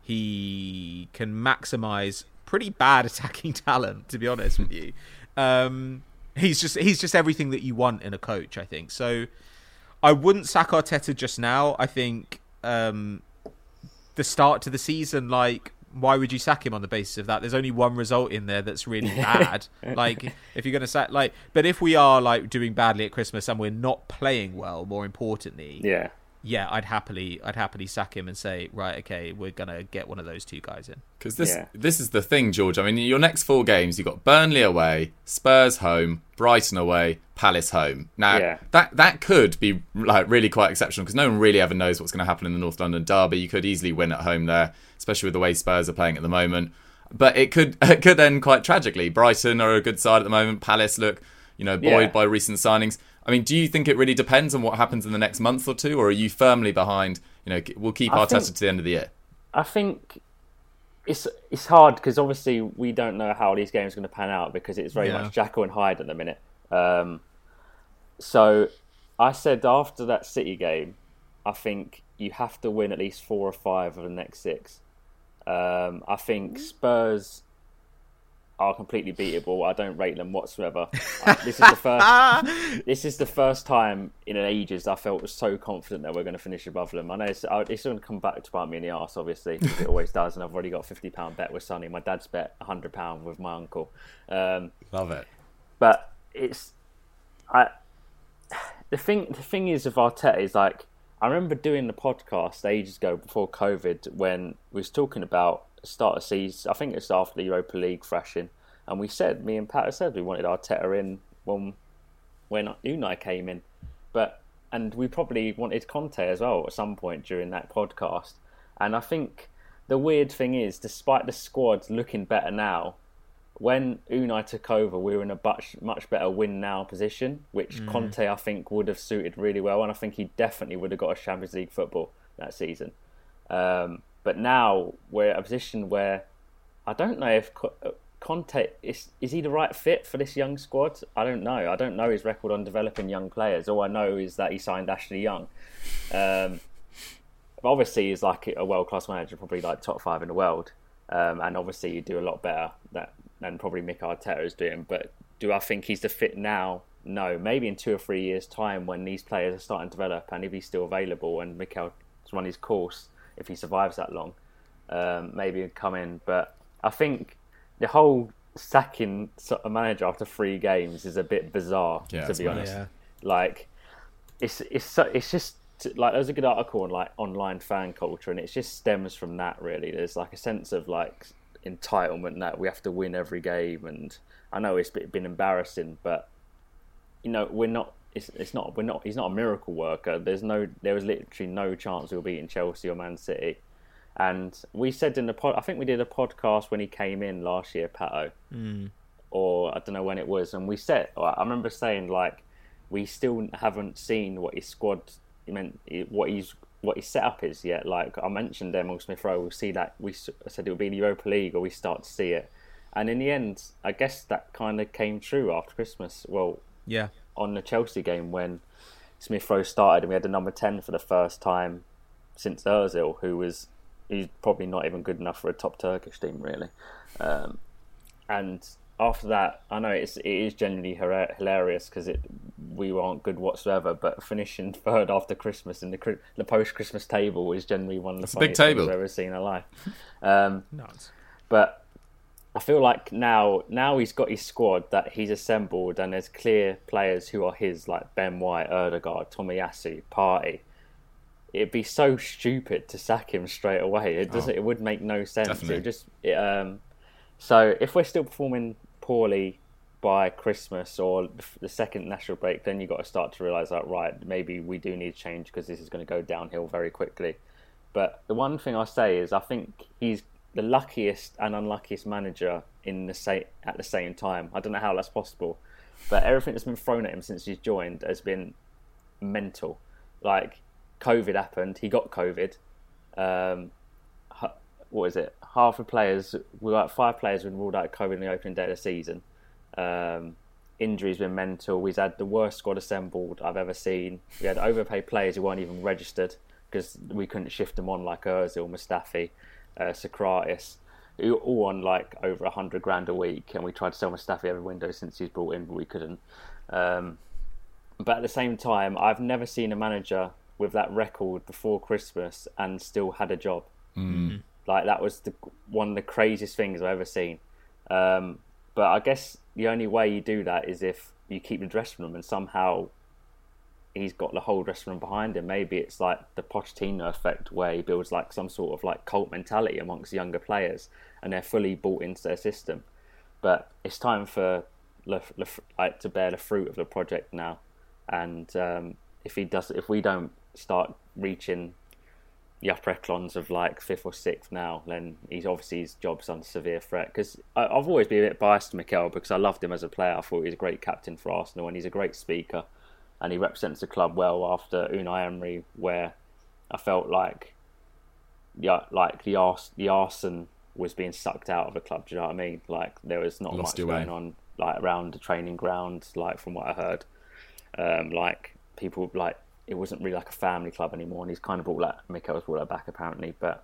He can maximise pretty bad attacking talent, to be honest with you. He's just everything that you want in a coach, I think. So I wouldn't sack Arteta just now. I think the start to the season, like, why would you sack him on the basis of that? There's only one result in there that's really bad. Like, if you're going to sack, like, but if we are like doing badly at Christmas and we're not playing well, more importantly, I'd happily sack him and say, right, okay, we're going to get one of those two guys in. Because this is the thing, George. I mean, your next 4 games, you've got Burnley away, Spurs home, Brighton away, Palace home. Now, that could be like really quite exceptional, because no one really ever knows what's going to happen in the North London derby. You could easily win at home there, especially with the way Spurs are playing at the moment. But it could end quite tragically. Brighton are a good side at the moment. Palace look buoyed by recent signings. I mean, do you think it really depends on what happens in the next month or two, or are you firmly behind, we'll keep Arteta to the end of the year? I think it's hard because obviously we don't know how these games are going to pan out because it's very much Jekyll and Hyde at the minute. So I said after that City game, I think you have to win at least 4 or 5 of the next 6. I think Spurs are completely beatable. I don't rate them whatsoever. This is the first time in ages I felt so confident that we're going to finish above them. I know it's going to come back to bite me in the arse, obviously, because it always does. And I've already got a £50 bet with Sonny. My dad's bet £100 with my uncle. Love it. But the thing is with Arteta is like, I remember doing the podcast ages ago before COVID when we was talking about start of season. I think it's after the Europa League thrashing, and me and Pat said we wanted Arteta in when Unai came in, and we probably wanted Conte as well at some point during that podcast. And I think the weird thing is, despite the squad looking better now, when Unai took over, we were in a much better win now position, which Conte I think would have suited really well, and I think he definitely would have got a Champions League football that season. But now we're at a position where I don't know if Conte is he the right fit for this young squad. I don't know. I don't know his record on developing young players. All I know is that he signed Ashley Young. But obviously he's like a world-class manager, probably like top 5 in the world. And obviously you do a lot better than probably Mikel Arteta is doing. But do I think he's the fit now? No. Maybe in 2 or 3 years' time when these players are starting to develop and if he's still available and Mikel's run his course, if he survives that long, maybe he'd come in. But I think the whole sacking a manager after 3 games is a bit bizarre, to be honest. Yeah. Like, it's just like there's a good article on like online fan culture, and it just stems from that. Really, there's like a sense of like entitlement that we have to win every game, and I know it's been embarrassing, but we're not. It's not. We're not. He's not a miracle worker. There was literally no chance we were beating Chelsea or Man City. And we said in the I think we did a podcast when he came in last year, Pato, or I don't know when it was, and we said, I remember saying like, we still haven't seen what his squad meant, what his setup is yet. Like I mentioned, Emile Smith Rowe, we'll see that. I said it would be the Europa League, or we start to see it, and in the end, I guess that kind of came true after Christmas. Well, yeah, on the Chelsea game when Smith Rowe started, and we had the number 10 for the first time since Ozil, he's probably not even good enough for a top Turkish team, really. And after that, I know it is genuinely hilarious because we weren't good whatsoever, but finishing 3rd after Christmas in the post-Christmas table is generally one of the funniest things I've ever seen in life. Nuts. But I feel like now he's got his squad that he's assembled, and there's clear players who are his, like Ben White, Ødegaard, Tomiyasu, Partey. It'd be so stupid to sack him straight away. It would make no sense. Definitely. So if we're still performing poorly by Christmas or the second national break, then you've got to start to realise that, right, maybe we do need change because this is going to go downhill very quickly. But the one thing I say is I think he's the luckiest and unluckiest manager at the same time. I don't know how that's possible, but everything that's been thrown at him since he's joined has been mental. Like, COVID happened, he got COVID. What is it? Half the players, we got 5 players who ruled out of COVID in the opening day of the season. Injuries been mental. We've had the worst squad assembled I've ever seen. We had overpaid players who weren't even registered because we couldn't shift them on, like Ozil, Mustafi, Socrates, who all on like over 100 grand a week, and we tried to sell Mustafi every window since he's brought in, but we couldn't. But at the same time, I've never seen a manager with that record before Christmas and still had a job. Like, that was one of the craziest things I've ever seen. But I guess the only way you do that is if you keep the dressing room, and somehow he's got the whole dressing room behind him. Maybe it's like the Pochettino effect, where he builds like some sort of like cult mentality amongst younger players, and they're fully bought into their system. But it's time for to bear the fruit of the project now. And if we don't start reaching the upper echelons of like 5th or 6th now, then his job's under severe threat. Because I've always been a bit biased to Mikel because I loved him as a player. I thought he was a great captain for Arsenal and he's a great speaker, and he represents the club well after Unai Emery, where I felt like the arson was being sucked out of the club. Do you know what I mean? Like there was not much going on like around the training ground, like from what I heard. Like people like it wasn't really like a family club anymore, and he's kind of Mikel's brought that back apparently. But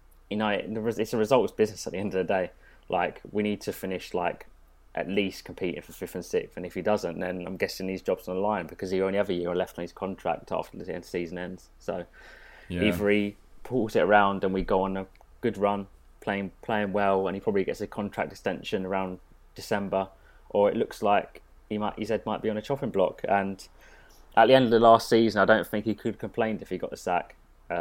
it's a results business at the end of the day. Like we need to finish like at least competing for 5th and 6th, and if he doesn't, then I'm guessing his job's on the line because he only have a year left on his contract after the season ends. So either he pulls it around and we go on a good run, playing well, and he probably gets a contract extension around December, or it looks like his head might be on a chopping block. And at the end of the last season, I don't think he could have complained if he got the sack.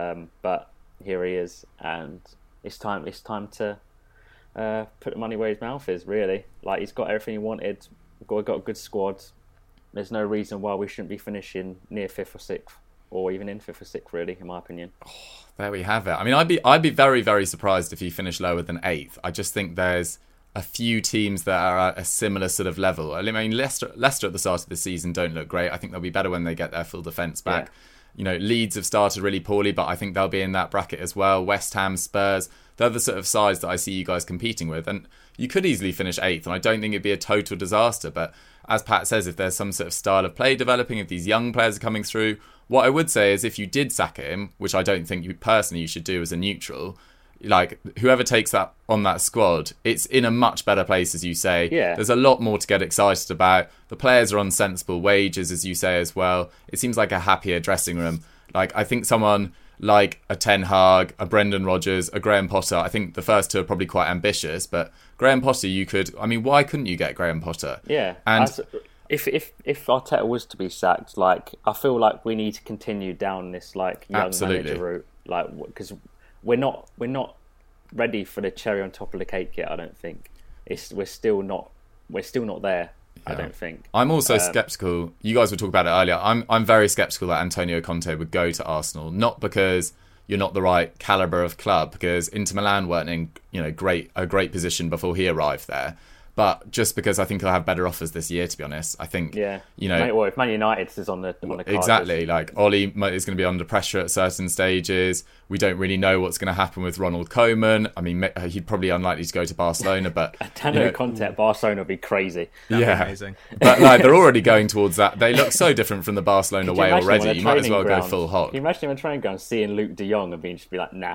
But here he is, and it's time to put the money where his mouth is. Really, like he's got everything he wanted. We've got a good squad. There's no reason why we shouldn't be finishing near 5th or 6th, or even in 5th or 6th. Really, in my opinion. There we have it. I mean, I'd be very, very surprised if he finished lower than 8th. I just think there's a few teams that are at a similar sort of level. I mean, Leicester at the start of the season don't look great. I think they'll be better when they get their full defence back. Yeah. You know, Leeds have started really poorly, but I think they'll be in that bracket as well. West Ham, Spurs, they're the sort of sides that I see you guys competing with. And you could easily finish 8th, and I don't think it'd be a total disaster. But as Pat says, if there's some sort of style of play developing, if these young players are coming through, what I would say is if you did sack him, which I don't think you should do as a neutral, like whoever takes that on that squad, it's in a much better place, as you say. Yeah. There's a lot more to get excited about. The players are on sensible wages, as you say as well. It seems like a happier dressing room. Like I think someone like a Ten Hag, a Brendan Rodgers, a Graham Potter, I think the first two are probably quite ambitious, but Graham Potter, why couldn't you get Graham Potter? Yeah. And if Arteta was to be sacked, like I feel like we need to continue down this like young manager route, like because we're not ready for the cherry on top of the cake yet. I don't think we're still not there. Yeah. I don't think. I'm also sceptical. You guys were talking about it earlier. I'm very sceptical that Antonio Conte would go to Arsenal, not because you're not the right caliber of club, because Inter Milan weren't in a great position before he arrived there. But just because I think he'll have better offers this year, to be honest. I think, Well, if Man United is on the card, exactly. Like Oli is going to be under pressure at certain stages. We don't really know what's going to happen with Ronald Koeman. I mean, he'd probably unlikely to go to Barcelona, but Antonio Conte at Barcelona would be crazy. That'd be amazing. But like they're already going towards that. They look so different from the Barcelona way already. You might as well go full hog. Can you imagine him on a training ground seeing Luke De Jong and just be like, nah.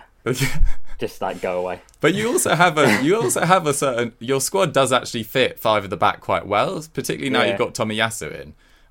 Just like go away. But you also have a certain. Your squad does actually fit 5 at the back quite well, particularly now you've got Tomiyasu in.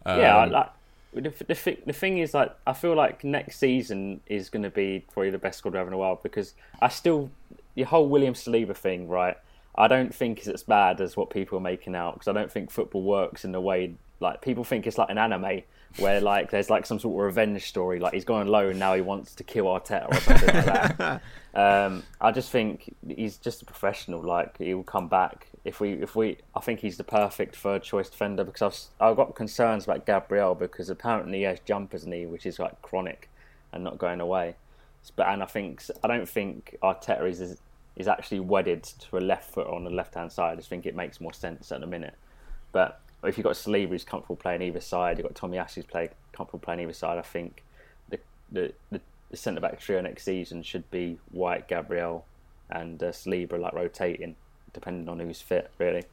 The thing is, like, I feel like next season is going to be probably the best squad we've ever in a while, because the whole William Saliba thing, right? I don't think it's as bad as what people are making out, because I don't think football works in the way like people think it's like an anime where like there's like some sort of revenge story, like he's gone low and now he wants to kill Arteta or something like that. I just think he's just a professional. Like he will come back if we. I think he's the perfect third choice defender, because I've got concerns about Gabriel, because apparently he has jumper's knee, which is like chronic and not going away. And I don't think Arteta is actually wedded to a left foot on the left hand side. I just think it makes more sense at the minute. But if you've got Saliba who's comfortable playing either side, you've got Tomiyasu who's comfortable playing either side, I think the centre-back trio next season should be White, Gabriel and Saliba, like rotating, depending on who's fit, really.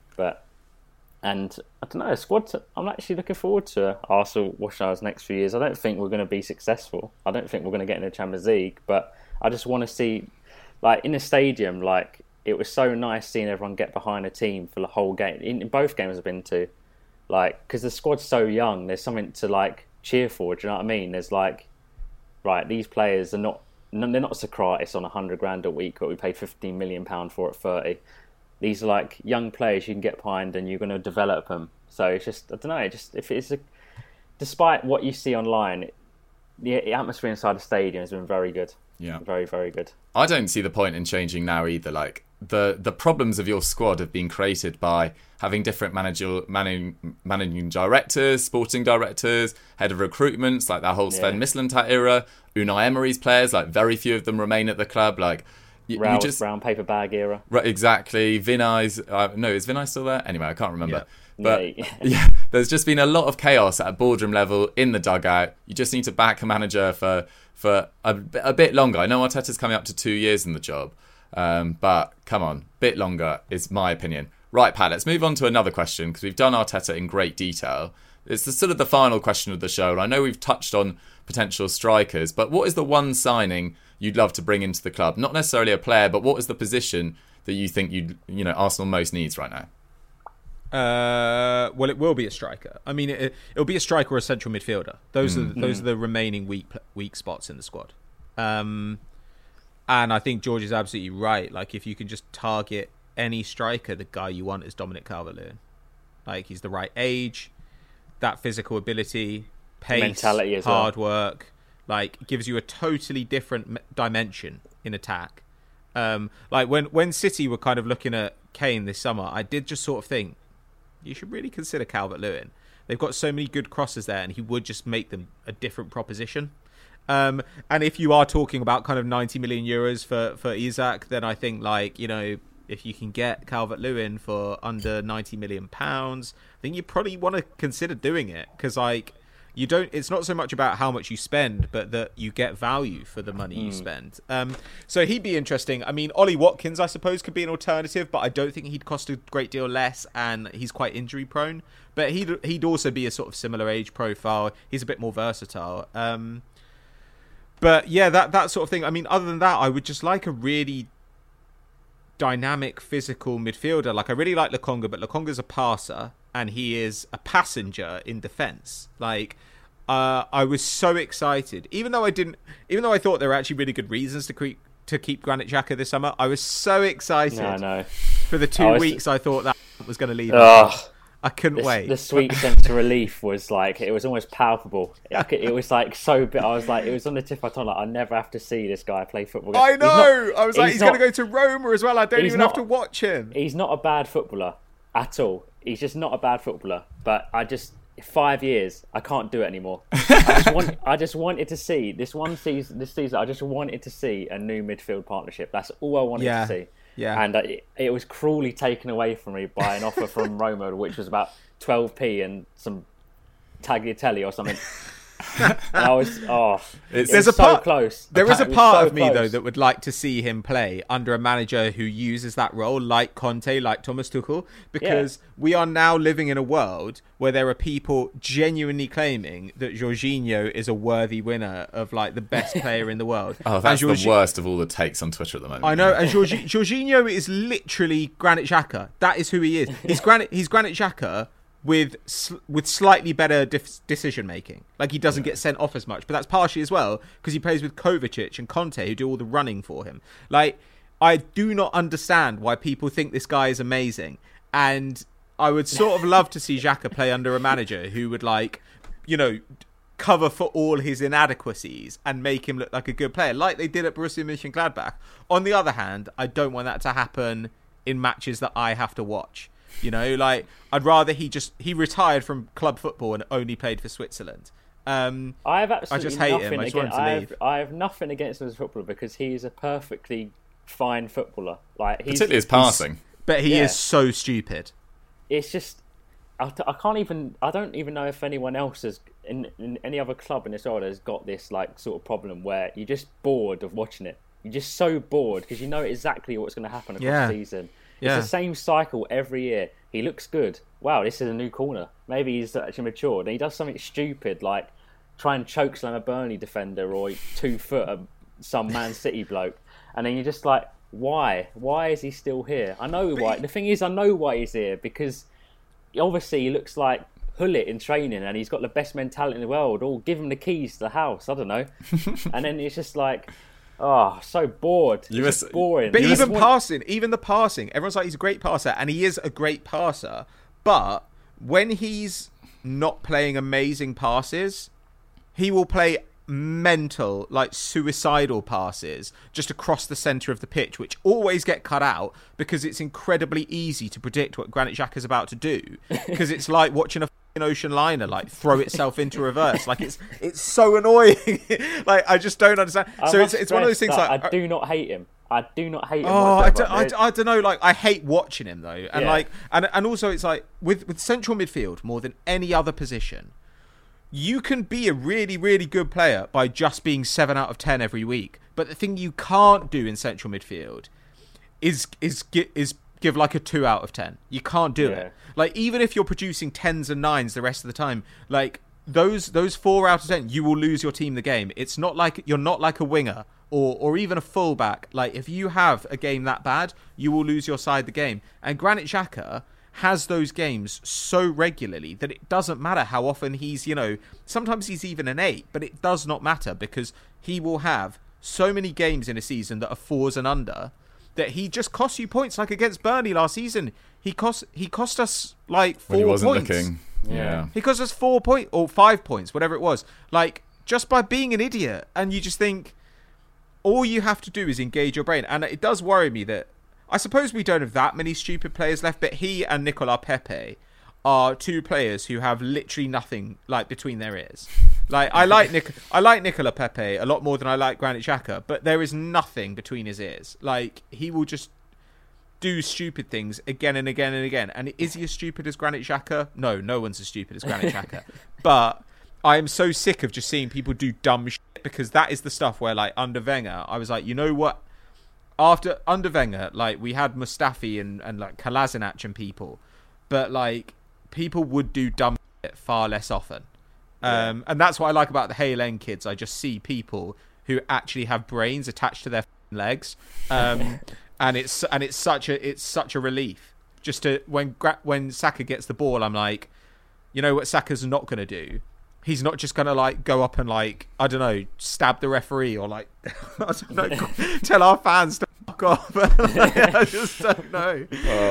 And I don't know, I'm actually looking forward to Arsenal watching our next few years. I don't think we're going to be successful. I don't think we're going to get in the Champions League, but I just want to see, like in the stadium, like it was so nice seeing everyone get behind a team for the whole game. In both games I've been to, like, because the squad's so young, there's something to like cheer for. Do you know what I mean? There's like, right, these players they're not Socrates on $100,000 a week, but we paid £15 million for at 30. These are like young players you can get behind, and you're going to develop them. So it's just, I don't know. Despite what you see online, the atmosphere inside the stadium has been very good. Yeah, very, very good. I don't see the point in changing now either. Like the problems of your squad have been created by having different managing directors, sporting directors, head of recruitments, like that whole Sven Mislintat era. Unai Emery's players, like very few of them remain at the club. Like you just brown paper bag era. Right, exactly. Vinay's no, is Vinay still there? Anyway, I can't remember. Yeah. But yeah, there's just been a lot of chaos at a boardroom level in the dugout. You just need to back a manager for a bit longer. I know Arteta's coming up to 2 years in the job, but come on, bit longer is my opinion. Right, Pat, let's move on to another question because we've done Arteta in great detail. It's sort of the final question of the show. And I know we've touched on potential strikers, but what is the one signing you'd love to bring into the club? Not necessarily a player, but what is the position that you think Arsenal most needs right now? Well, it will be a striker. I mean, it'll be a striker or a central midfielder. Those are the remaining weak spots in the squad. And I think George is absolutely right. Like, if you can just target any striker, the guy you want is Dominic Calvert-Lewin. Like, he's the right age, that physical ability, pace, mentality as hard work. Like, gives you a totally different dimension in attack. Like when City were kind of looking at Kane this summer, I did just sort of think, you should really consider Calvert-Lewin. They've got so many good crosses there, and he would just make them a different proposition. And if you are talking about kind of 90 million euros for Isak, then I think, like, you know, if you can get Calvert-Lewin for under 90 million pounds, I think you probably want to consider doing it, because, like, it's not so much about how much you spend, but that you get value for the money you spend. So he'd be interesting. I mean, Ollie Watkins, I suppose, could be an alternative, but I don't think he'd cost a great deal less, and he's quite injury prone. But he'd also be a sort of similar age profile. He's a bit more versatile. But yeah, that sort of thing. I mean, other than that, I would just like a really dynamic, physical midfielder. Like, I really like Lokonga, but Lokonga's a passer and he is a passenger in defence. Like, I was so excited, even though I thought there were actually really good reasons to keep Granit Xhaka this summer. I was so excited for the 2 weeks I thought that was going to leave. I couldn't wait. The sweet sense of relief was like, it was almost palpable. It was like so big. I was like, it was on the tip of my tongue. Like, I never have to see this guy play football. I know. I was like, he's going to go to Roma as well. I don't even have to watch him. He's not a bad footballer at all. He's just not a bad footballer. But 5 years, I can't do it anymore. I just wanted to see this season. I just wanted to see a new midfield partnership. That's all I wanted to see. Yeah. And it was cruelly taken away from me by an offer from Roma, which was about 12p and some tagliatelle or something. And I was, close. There is a part of me, though, that would like to see him play under a manager who uses that role, like Conte, like Thomas Tuchel, because we are now living in a world where there are people genuinely claiming that Jorginho is a worthy winner of, like, the best player in the world. Oh, that's the worst of all the takes on Twitter at the moment. I know, and Jorginho is literally Granit Xhaka. That is who he is. He's Granit Xhaka with slightly better decision making. Like, he doesn't get sent off as much, but that's partially as well because he plays with Kovacic and Conte, who do all the running for him. Like, I do not understand why people think this guy is amazing, and I would sort of love to see Xhaka play under a manager who would, like, you know, cover for all his inadequacies and make him look like a good player, like they did at Borussia Mönchengladbach. On the other hand, I don't want that to happen in matches that I have to watch. You know, like, I'd rather he retired from club football and only played for Switzerland. I just hate him. I just want him to leave. I have nothing against him as a footballer because he's a perfectly fine footballer. Like, particularly his passing. But he is so stupid. It's just, I don't even know if anyone else has in any other club in this world has got this, like, sort of problem where you're just bored of watching it. You're just so bored because you know exactly what's going to happen across the season. It's the same cycle every year. He looks good. Wow, this is a new corner. Maybe he's actually matured. And he does something stupid like try and chokeslam a Burnley defender or 2 foot some Man City bloke. And then you're just like, why? Why is he still here? I know why. The thing is, I know why he's here because obviously he looks like Hullet in training and he's got the best mentality in the world. Or give him the keys to the house. I don't know. And then it's just like, oh, so bored. It's just boring. But even the passing, everyone's like, he's a great passer, and he is a great passer. But when he's not playing amazing passes, he will play mental, like suicidal passes just across the centre of the pitch, which always get cut out because it's incredibly easy to predict what Granit Xhaka's about to do, because it's like watching a ocean liner like throw itself into reverse. Like it's so annoying. Like I just don't understand. So it's one of those things. Like I do not hate him. I do not hate him. Oh, I don't know. Like I hate watching him though, and like and also it's like with central midfield more than any other position, you can be a really, really good player by just being 7 out of 10 every week. But the thing you can't do in central midfield is give like a 2 out of 10. You can't do it. Like even if you're producing 10s and 9s the rest of the time, like those 4 out of 10, you will lose your team the game. It's not like you're not like a winger or even a fullback. Like if you have a game that bad, you will lose your side the game. And Granit Xhaka has those games so regularly that it doesn't matter how often he's, sometimes he's even an 8, but it does not matter because he will have so many games in a season that are 4s and under that he just costs you points. Like against Burnley last season, he cost us like 4 when he wasn't points. Looking. Yeah. He cost us 4 points or 5 points, whatever it was. Like just by being an idiot. And you just think all you have to do is engage your brain. And it does worry me that I suppose we don't have that many stupid players left, but he and Nicola Pepe are 2 players who have literally nothing like between their ears. Like I like Nicola Pepe a lot more than I like Granit Xhaka, but there is nothing between his ears. Like he will just do stupid things again and again and again. And is he as stupid as Granit Xhaka? No one's as stupid as Granit Xhaka. But I am so sick of just seeing people do dumb shit, because that is the stuff where like under Wenger, I was like, you know what? Under Wenger, like we had Mustafi and like Kolasinac and people, but like people would do dumb shit far less often. And that's what I like about the Hale End kids. I just see people who actually have brains attached to their legs, and it's such a relief. Just to when Saka gets the ball, I'm like, you know what Saka's not going to do? He's not just going to like go up and like, I don't know, stab the referee or like, I don't know, tell our fans to fuck off. I just don't know.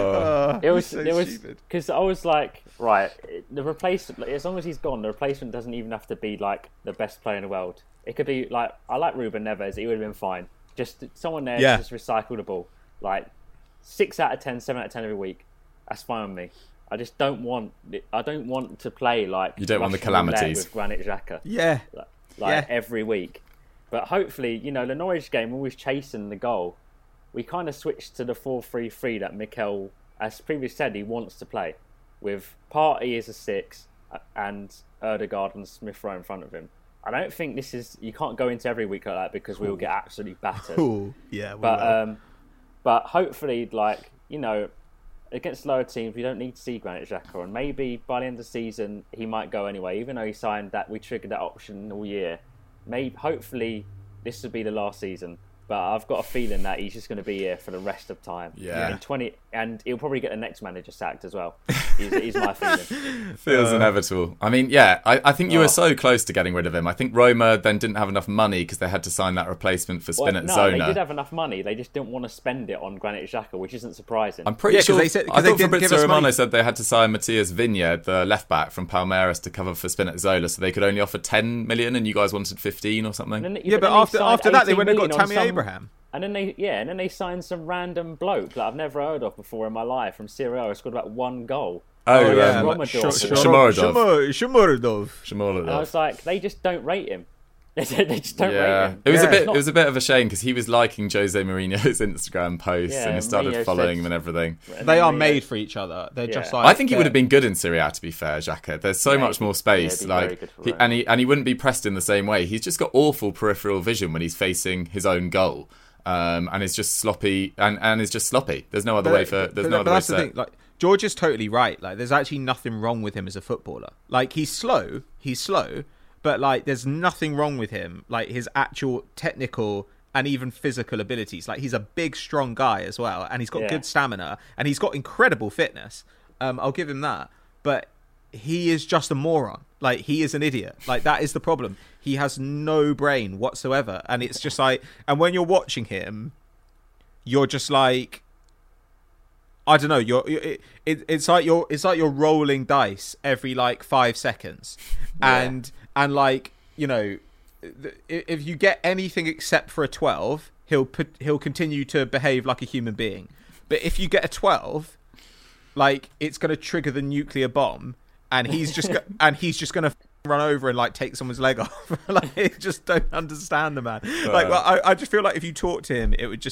It was because I was like, right, the replacement, as long as he's gone, the replacement doesn't even have to be like the best player in the world. It could be like, I like Ruben Neves, he would have been fine. Just someone there to just recycle the ball. Like 6 out of 10, 7 out of 10 every week. That's fine with me. I just don't want to play like you don't want the calamities with Granit Xhaka. Every week. But hopefully, the Norwich game, we're always chasing the goal. We kind of switched to the 4-3-3 that Mikel, as previously said, he wants to play, with Partey as a 6 and Ødegaard and Smith Rowe in front of him. I don't think you can't go into every week like that because we will get absolutely battered. Yeah, but hopefully, against lower teams, we don't need to see Granit Xhaka, and maybe by the end of the season he might go anyway. Even though he signed that, we triggered that option all year. Hopefully, this will be the last season. But I've got a feeling that he's just going to be here for the rest of time. Yeah. And he'll probably get the next manager sacked as well. He's my feeling. Feels inevitable. I mean, yeah, I think you were so close to getting rid of him. I think Roma then didn't have enough money because they had to sign that replacement for Spinazzola. No, they did have enough money. They just didn't want to spend it on Granit Xhaka, which isn't surprising. I'm pretty sure. I thought Fabrizio Romano said they had to sign Matthias Viña, the left back from Palmeiras, to cover for Spinazzola, so they could only offer 10 million, and you guys wanted 15 or something. But after that, they went and got Tammy Abraham. And then they signed some random bloke that I've never heard of before in my life from Serie A. He scored about 1 goal. Shomurodov. And I was like, they just don't rate him. They just don't rate him. It was a bit of a shame because he was liking Jose Mourinho's Instagram posts and he started following him and everything. They are made for each other. They're just like. I think he would have been good in Serie A, to be fair, Xhaka. There's so much more space, he wouldn't be pressed in the same way. He's just got awful peripheral vision when he's facing his own goal, and it's just sloppy and it's just sloppy. There's no other way for. There's no other way to say it. Like, George is totally right. Like, there's actually nothing wrong with him as a footballer. Like, he's slow, but like, there's nothing wrong with him. Like, his actual technical and even physical abilities. Like, he's a big, strong guy as well, and he's got good stamina, and he's got incredible fitness. I'll give him that. But he is just a moron. Like, he is an idiot. Like, that is the problem. He has no brain whatsoever, and it's just like, and when you're watching him, you're just like, I don't know. It's like you're rolling dice every like 5 seconds, and like, if you get anything except for a 12, he'll continue to behave like a human being. But if you get a 12, like, it's going to trigger the nuclear bomb, and he's just going to run over and like take someone's leg off. Like, I just don't understand the man. Like, well, I just feel like if you talk to him, it would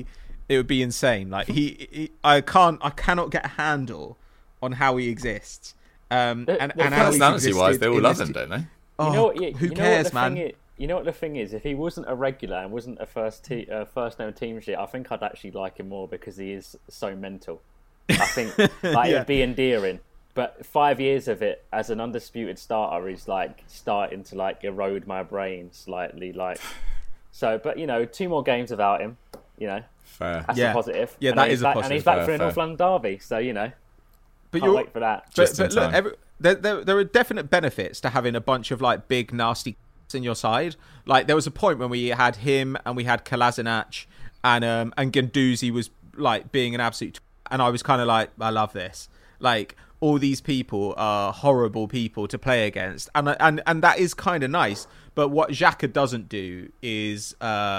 be insane. Like, I cannot get a handle on how he exists. And personality wise, they all love him, don't they? Oh, who cares, man? You know what the thing is? If he wasn't a regular and wasn't a first name team sheet, I think I'd actually like him more because he is so mental. I think it'd be endearing. But 5 years of it as an undisputed starter is like starting to like erode my brain slightly. Like, so, but 2 more games without him, fair. That's a positive. Yeah, that is a positive. And he's back for a North London derby, so but can't wait for that. But look, there are definite benefits to having a bunch of like big nasty in your side. Like, there was a point when we had him and we had Kolasinac and Guendouzi was like being an absolute, and I was kind of like, I love this. Like, all these people are horrible people to play against, and that is kind of nice. But what Xhaka doesn't do is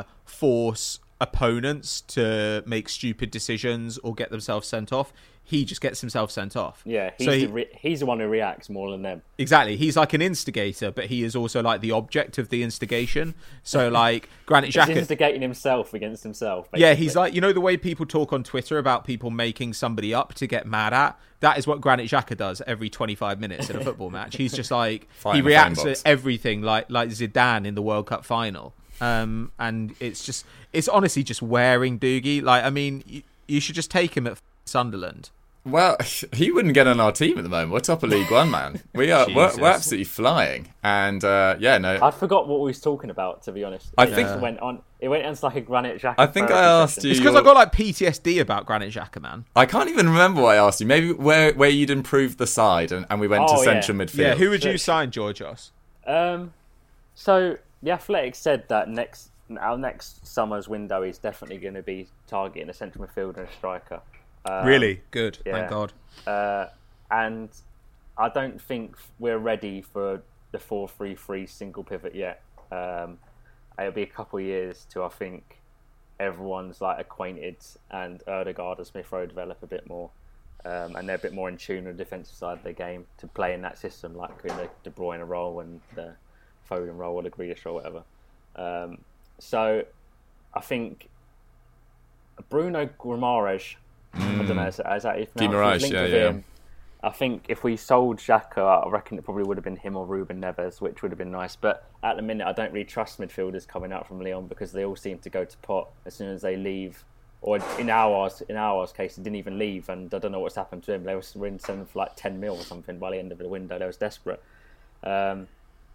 force opponents to make stupid decisions or get themselves sent off. He just gets himself sent off. Yeah, he's the one who reacts more than them. Exactly. He's like an instigator, but he is also like the object of the instigation. So like Granit Xhaka... He's instigating himself against himself, basically. Yeah, he's like, the way people talk on Twitter about people making somebody up to get mad at? That is what Granit Xhaka does every 25 minutes in a football match. He's just like... he reacts to everything like Zidane in the World Cup final. And it's honestly just wearing Doogie. Like, I mean, you should just take him at Sunderland. Well, he wouldn't get on our team at the moment. We're top of League One, man. We're absolutely flying. And I forgot what we was talking about, to be honest. I think it went on like a Granit Xhaka. I think I asked you. It's because I got like PTSD about Granit Xhaka, man. I can't even remember what I asked you. Maybe where you'd improved the side, and we went to central midfield. Yeah, who would you sign, Georgios? So the Athletic said that our next summer's window is definitely going to be targeting a central midfielder and a striker. Really? Good. Yeah. Thank God. And I don't think we're ready for the 4-3-3 single pivot yet. It'll be a couple of years till I think everyone's like acquainted and Ødegaard and Smith Rowe develop a bit more. And they're a bit more in tune with the defensive side of their game to play in that system, like in the De Bruyne role and the Foden role or the Grealish role, whatever. So I think Bruno Guimaraes, I don't know, is that if Guimaraes, yeah. I think if we sold Xhaka, I reckon it probably would have been him or Ruben Neves, which would have been nice. But at the minute, I don't really trust midfielders coming out from Lyon because they all seem to go to pot as soon as they leave. Or in our case, they didn't even leave, and I don't know what's happened to him. They were selling for like 10 mil or something by the end of the window. They was desperate. But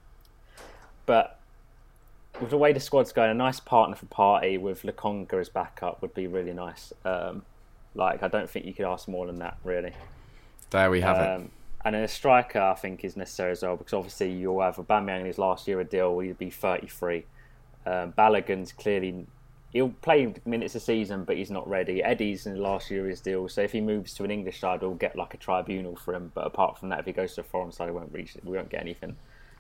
with the way the squad's going, a nice partner for Partey with Lokonga as backup would be really nice. I don't think you could ask more than that, really. There we have it. And then a striker, I think, is necessary as well, because obviously you'll have Aubameyang in his last year of deal, he'd be 33. Balogun's clearly... He'll play minutes a season, but he's not ready. Eddie's in the last year of his deal, so if he moves to an English side, we'll get like a tribunal for him. But apart from that, if he goes to a foreign side, we won't get anything.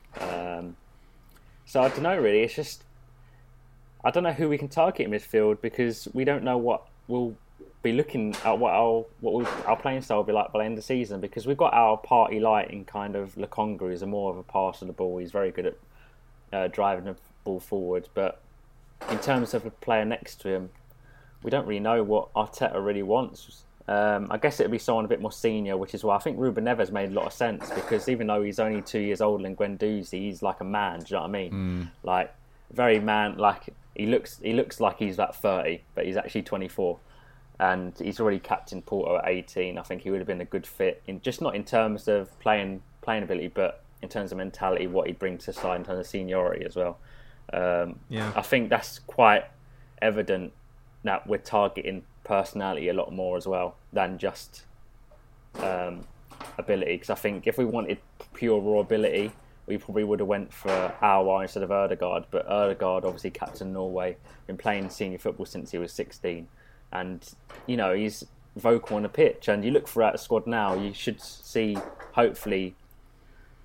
So I don't know, really. It's just... I don't know who we can target in midfield, because we don't know what we'll be looking at, what our playing style will be like by the end of the season, because we've got our Partey light in kind of Lokonga, who's more of a passer of the ball. He's very good at driving the ball forward, but in terms of a player next to him, we don't really know what Arteta really wants. I guess it'd be someone a bit more senior, which is why I think Ruben Neves made a lot of sense, because even though he's only 2 years older than Guendouzi, he's like a man. Do you know what I mean? Like, very man. Like, he looks like he's like 30, but he's actually 24, and he's already captained Porto at 18. I think he would have been a good fit, not in terms of playing ability, but in terms of mentality, what he'd bring to the side in terms of seniority as well. I think that's quite evident that we're targeting personality a lot more as well than just ability, because I think if we wanted pure raw ability, we probably would have went for Aouar instead of Ødegaard. But Ødegaard, obviously captain Norway, been playing senior football since he was 16, and he's vocal on the pitch. And you look throughout the squad now, you should see hopefully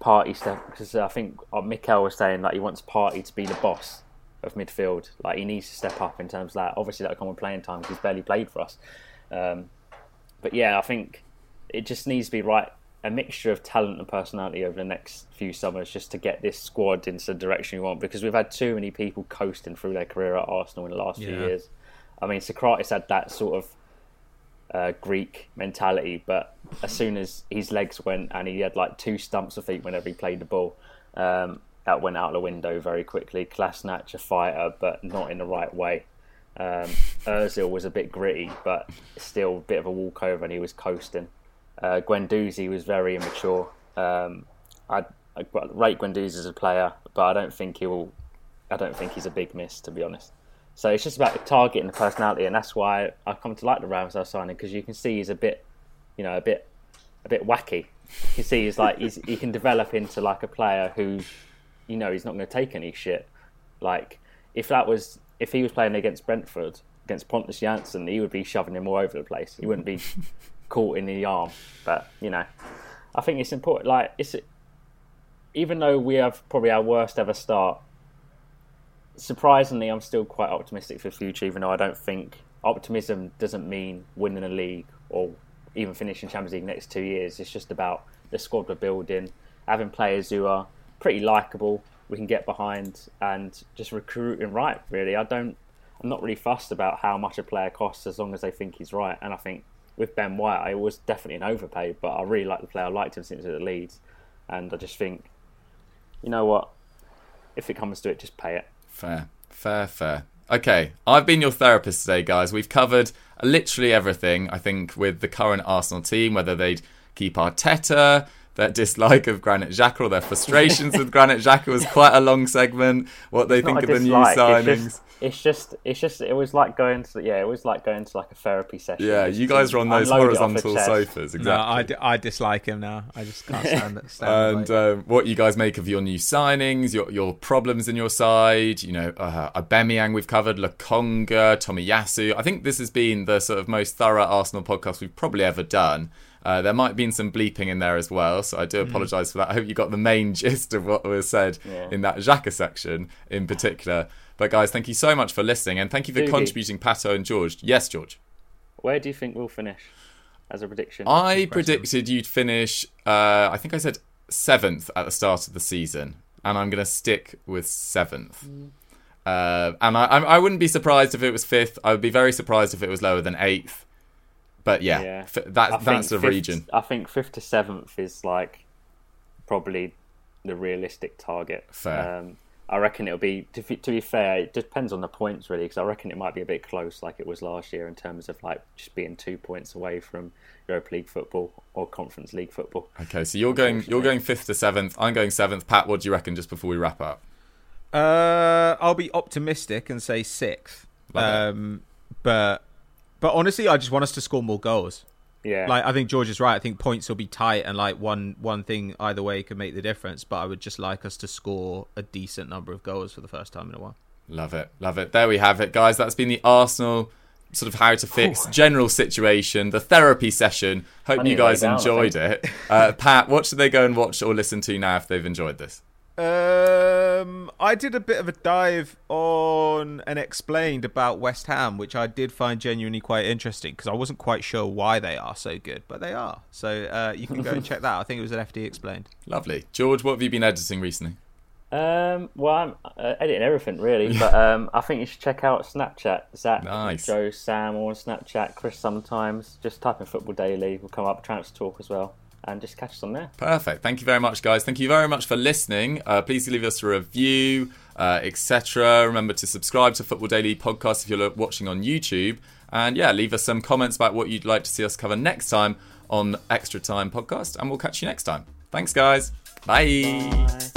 Partey step, because I think Mikel was saying he wants Partey to be the boss of midfield. He needs to step up in terms of that. Obviously, that'll come with playing time because he's barely played for us. But yeah, I think it just needs to be a mixture of talent and personality over the next few summers just to get this squad into the direction we want, because we've had too many people coasting through their career at Arsenal in the last few years. I mean, Sokratis had that sort of Greek mentality, but as soon as his legs went and he had 2 stumps of feet whenever he played the ball, that went out the window very quickly. Kolasinac, a fighter, but not in the right way. Ozil was a bit gritty, but still a bit of a walkover, and he was coasting. Guendouzi was very immature. I rate Guendouzi as a player, but I don't think he's a big miss, to be honest. So it's just about the target and the personality, and that's why I come to like the Ramsdale signing, because you can see he's a bit wacky. You can see he can develop into a player who, he's not going to take any shit. If he was playing against Brentford, against Pontus Jansson, he would be shoving him all over the place. He wouldn't be caught in the arm. But I think it's important. Even though we have probably our worst ever start, surprisingly, I'm still quite optimistic for the future, even though I don't think optimism doesn't mean winning a league or even finishing Champions League next 2 years. It's just about the squad we're building, having players who are pretty likeable, we can get behind, and just recruiting right, really. I'm not really fussed about how much a player costs as long as they think he's right. And I think with Ben White, I was definitely an overpay, but I really like the player. I liked him since he was at Leeds. And I just think, you know what? If it comes to it, just pay it. Fair. Okay, I've been your therapist today, guys. We've covered literally everything, I think, with the current Arsenal team, whether they'd keep Arteta, their dislike of Granit Xhaka, or their frustrations with Granit Xhaka was quite a long segment, what they think of the new signings. It was like going to a therapy session. Yeah, you guys are on those horizontal sofas, exactly. No, I dislike him now. I just can't stand it. And what you guys make of your new signings, your problems in your side, Aubameyang we've covered, Lokonga, Tomiyasu. I think this has been the sort of most thorough Arsenal podcast we've probably ever done. There might have been some bleeping in there as well, so I do apologise for that. I hope you got the main gist of what was said in that Xhaka section in particular. But guys, thank you so much for listening, and thank you for contributing, Pato and George. Yes, George? Where do you think we'll finish as a prediction? I predicted you'd finish, I think I said 7th at the start of the season, and I'm going to stick with 7th. And I wouldn't be surprised if it was 5th. I would be very surprised if it was lower than 8th. But that's the region. I think 5th to 7th is probably the realistic target. Fair. I reckon it'll be, to be fair, it depends on the points really, because I reckon it might be a bit close like it was last year in terms of just being 2 points away from Europa League football or Conference League football. Okay, so you're going 5th to 7th. I'm going 7th. Pat, what do you reckon? Just before we wrap up, I'll be optimistic and say 6th. But honestly, I just want us to score more goals. Yeah, I think George is right. I think points will be tight, and one thing either way could make the difference. But I would just like us to score a decent number of goals for the first time in a while. Love it. There we have it, guys. That's been the Arsenal sort of how to fix general situation, the therapy session. Hope you guys enjoyed it. Pat, what should they go and watch or listen to now if they've enjoyed this? I did a bit of a dive on and explained about West Ham, which I did find genuinely quite interesting because I wasn't quite sure why they are so good, but they are. So you can go and check that out. I think it was an FD Explained. Lovely. George, what have you been editing recently? Well, I'm editing everything really, but I think you should check out Snapchat. Zach, nice. Joe, Sam, all on Snapchat. Chris sometimes. Just type in Football Daily. We'll come up. Transfer Talk as well. And just catch us on there. Perfect. Thank you very much, guys. Thank you very much for listening. Please leave us a review, etc. Remember to subscribe to Football Daily Podcast if you're watching on YouTube. And leave us some comments about what you'd like to see us cover next time on Extra Time Podcast. And we'll catch you next time. Thanks, guys. Bye. Bye.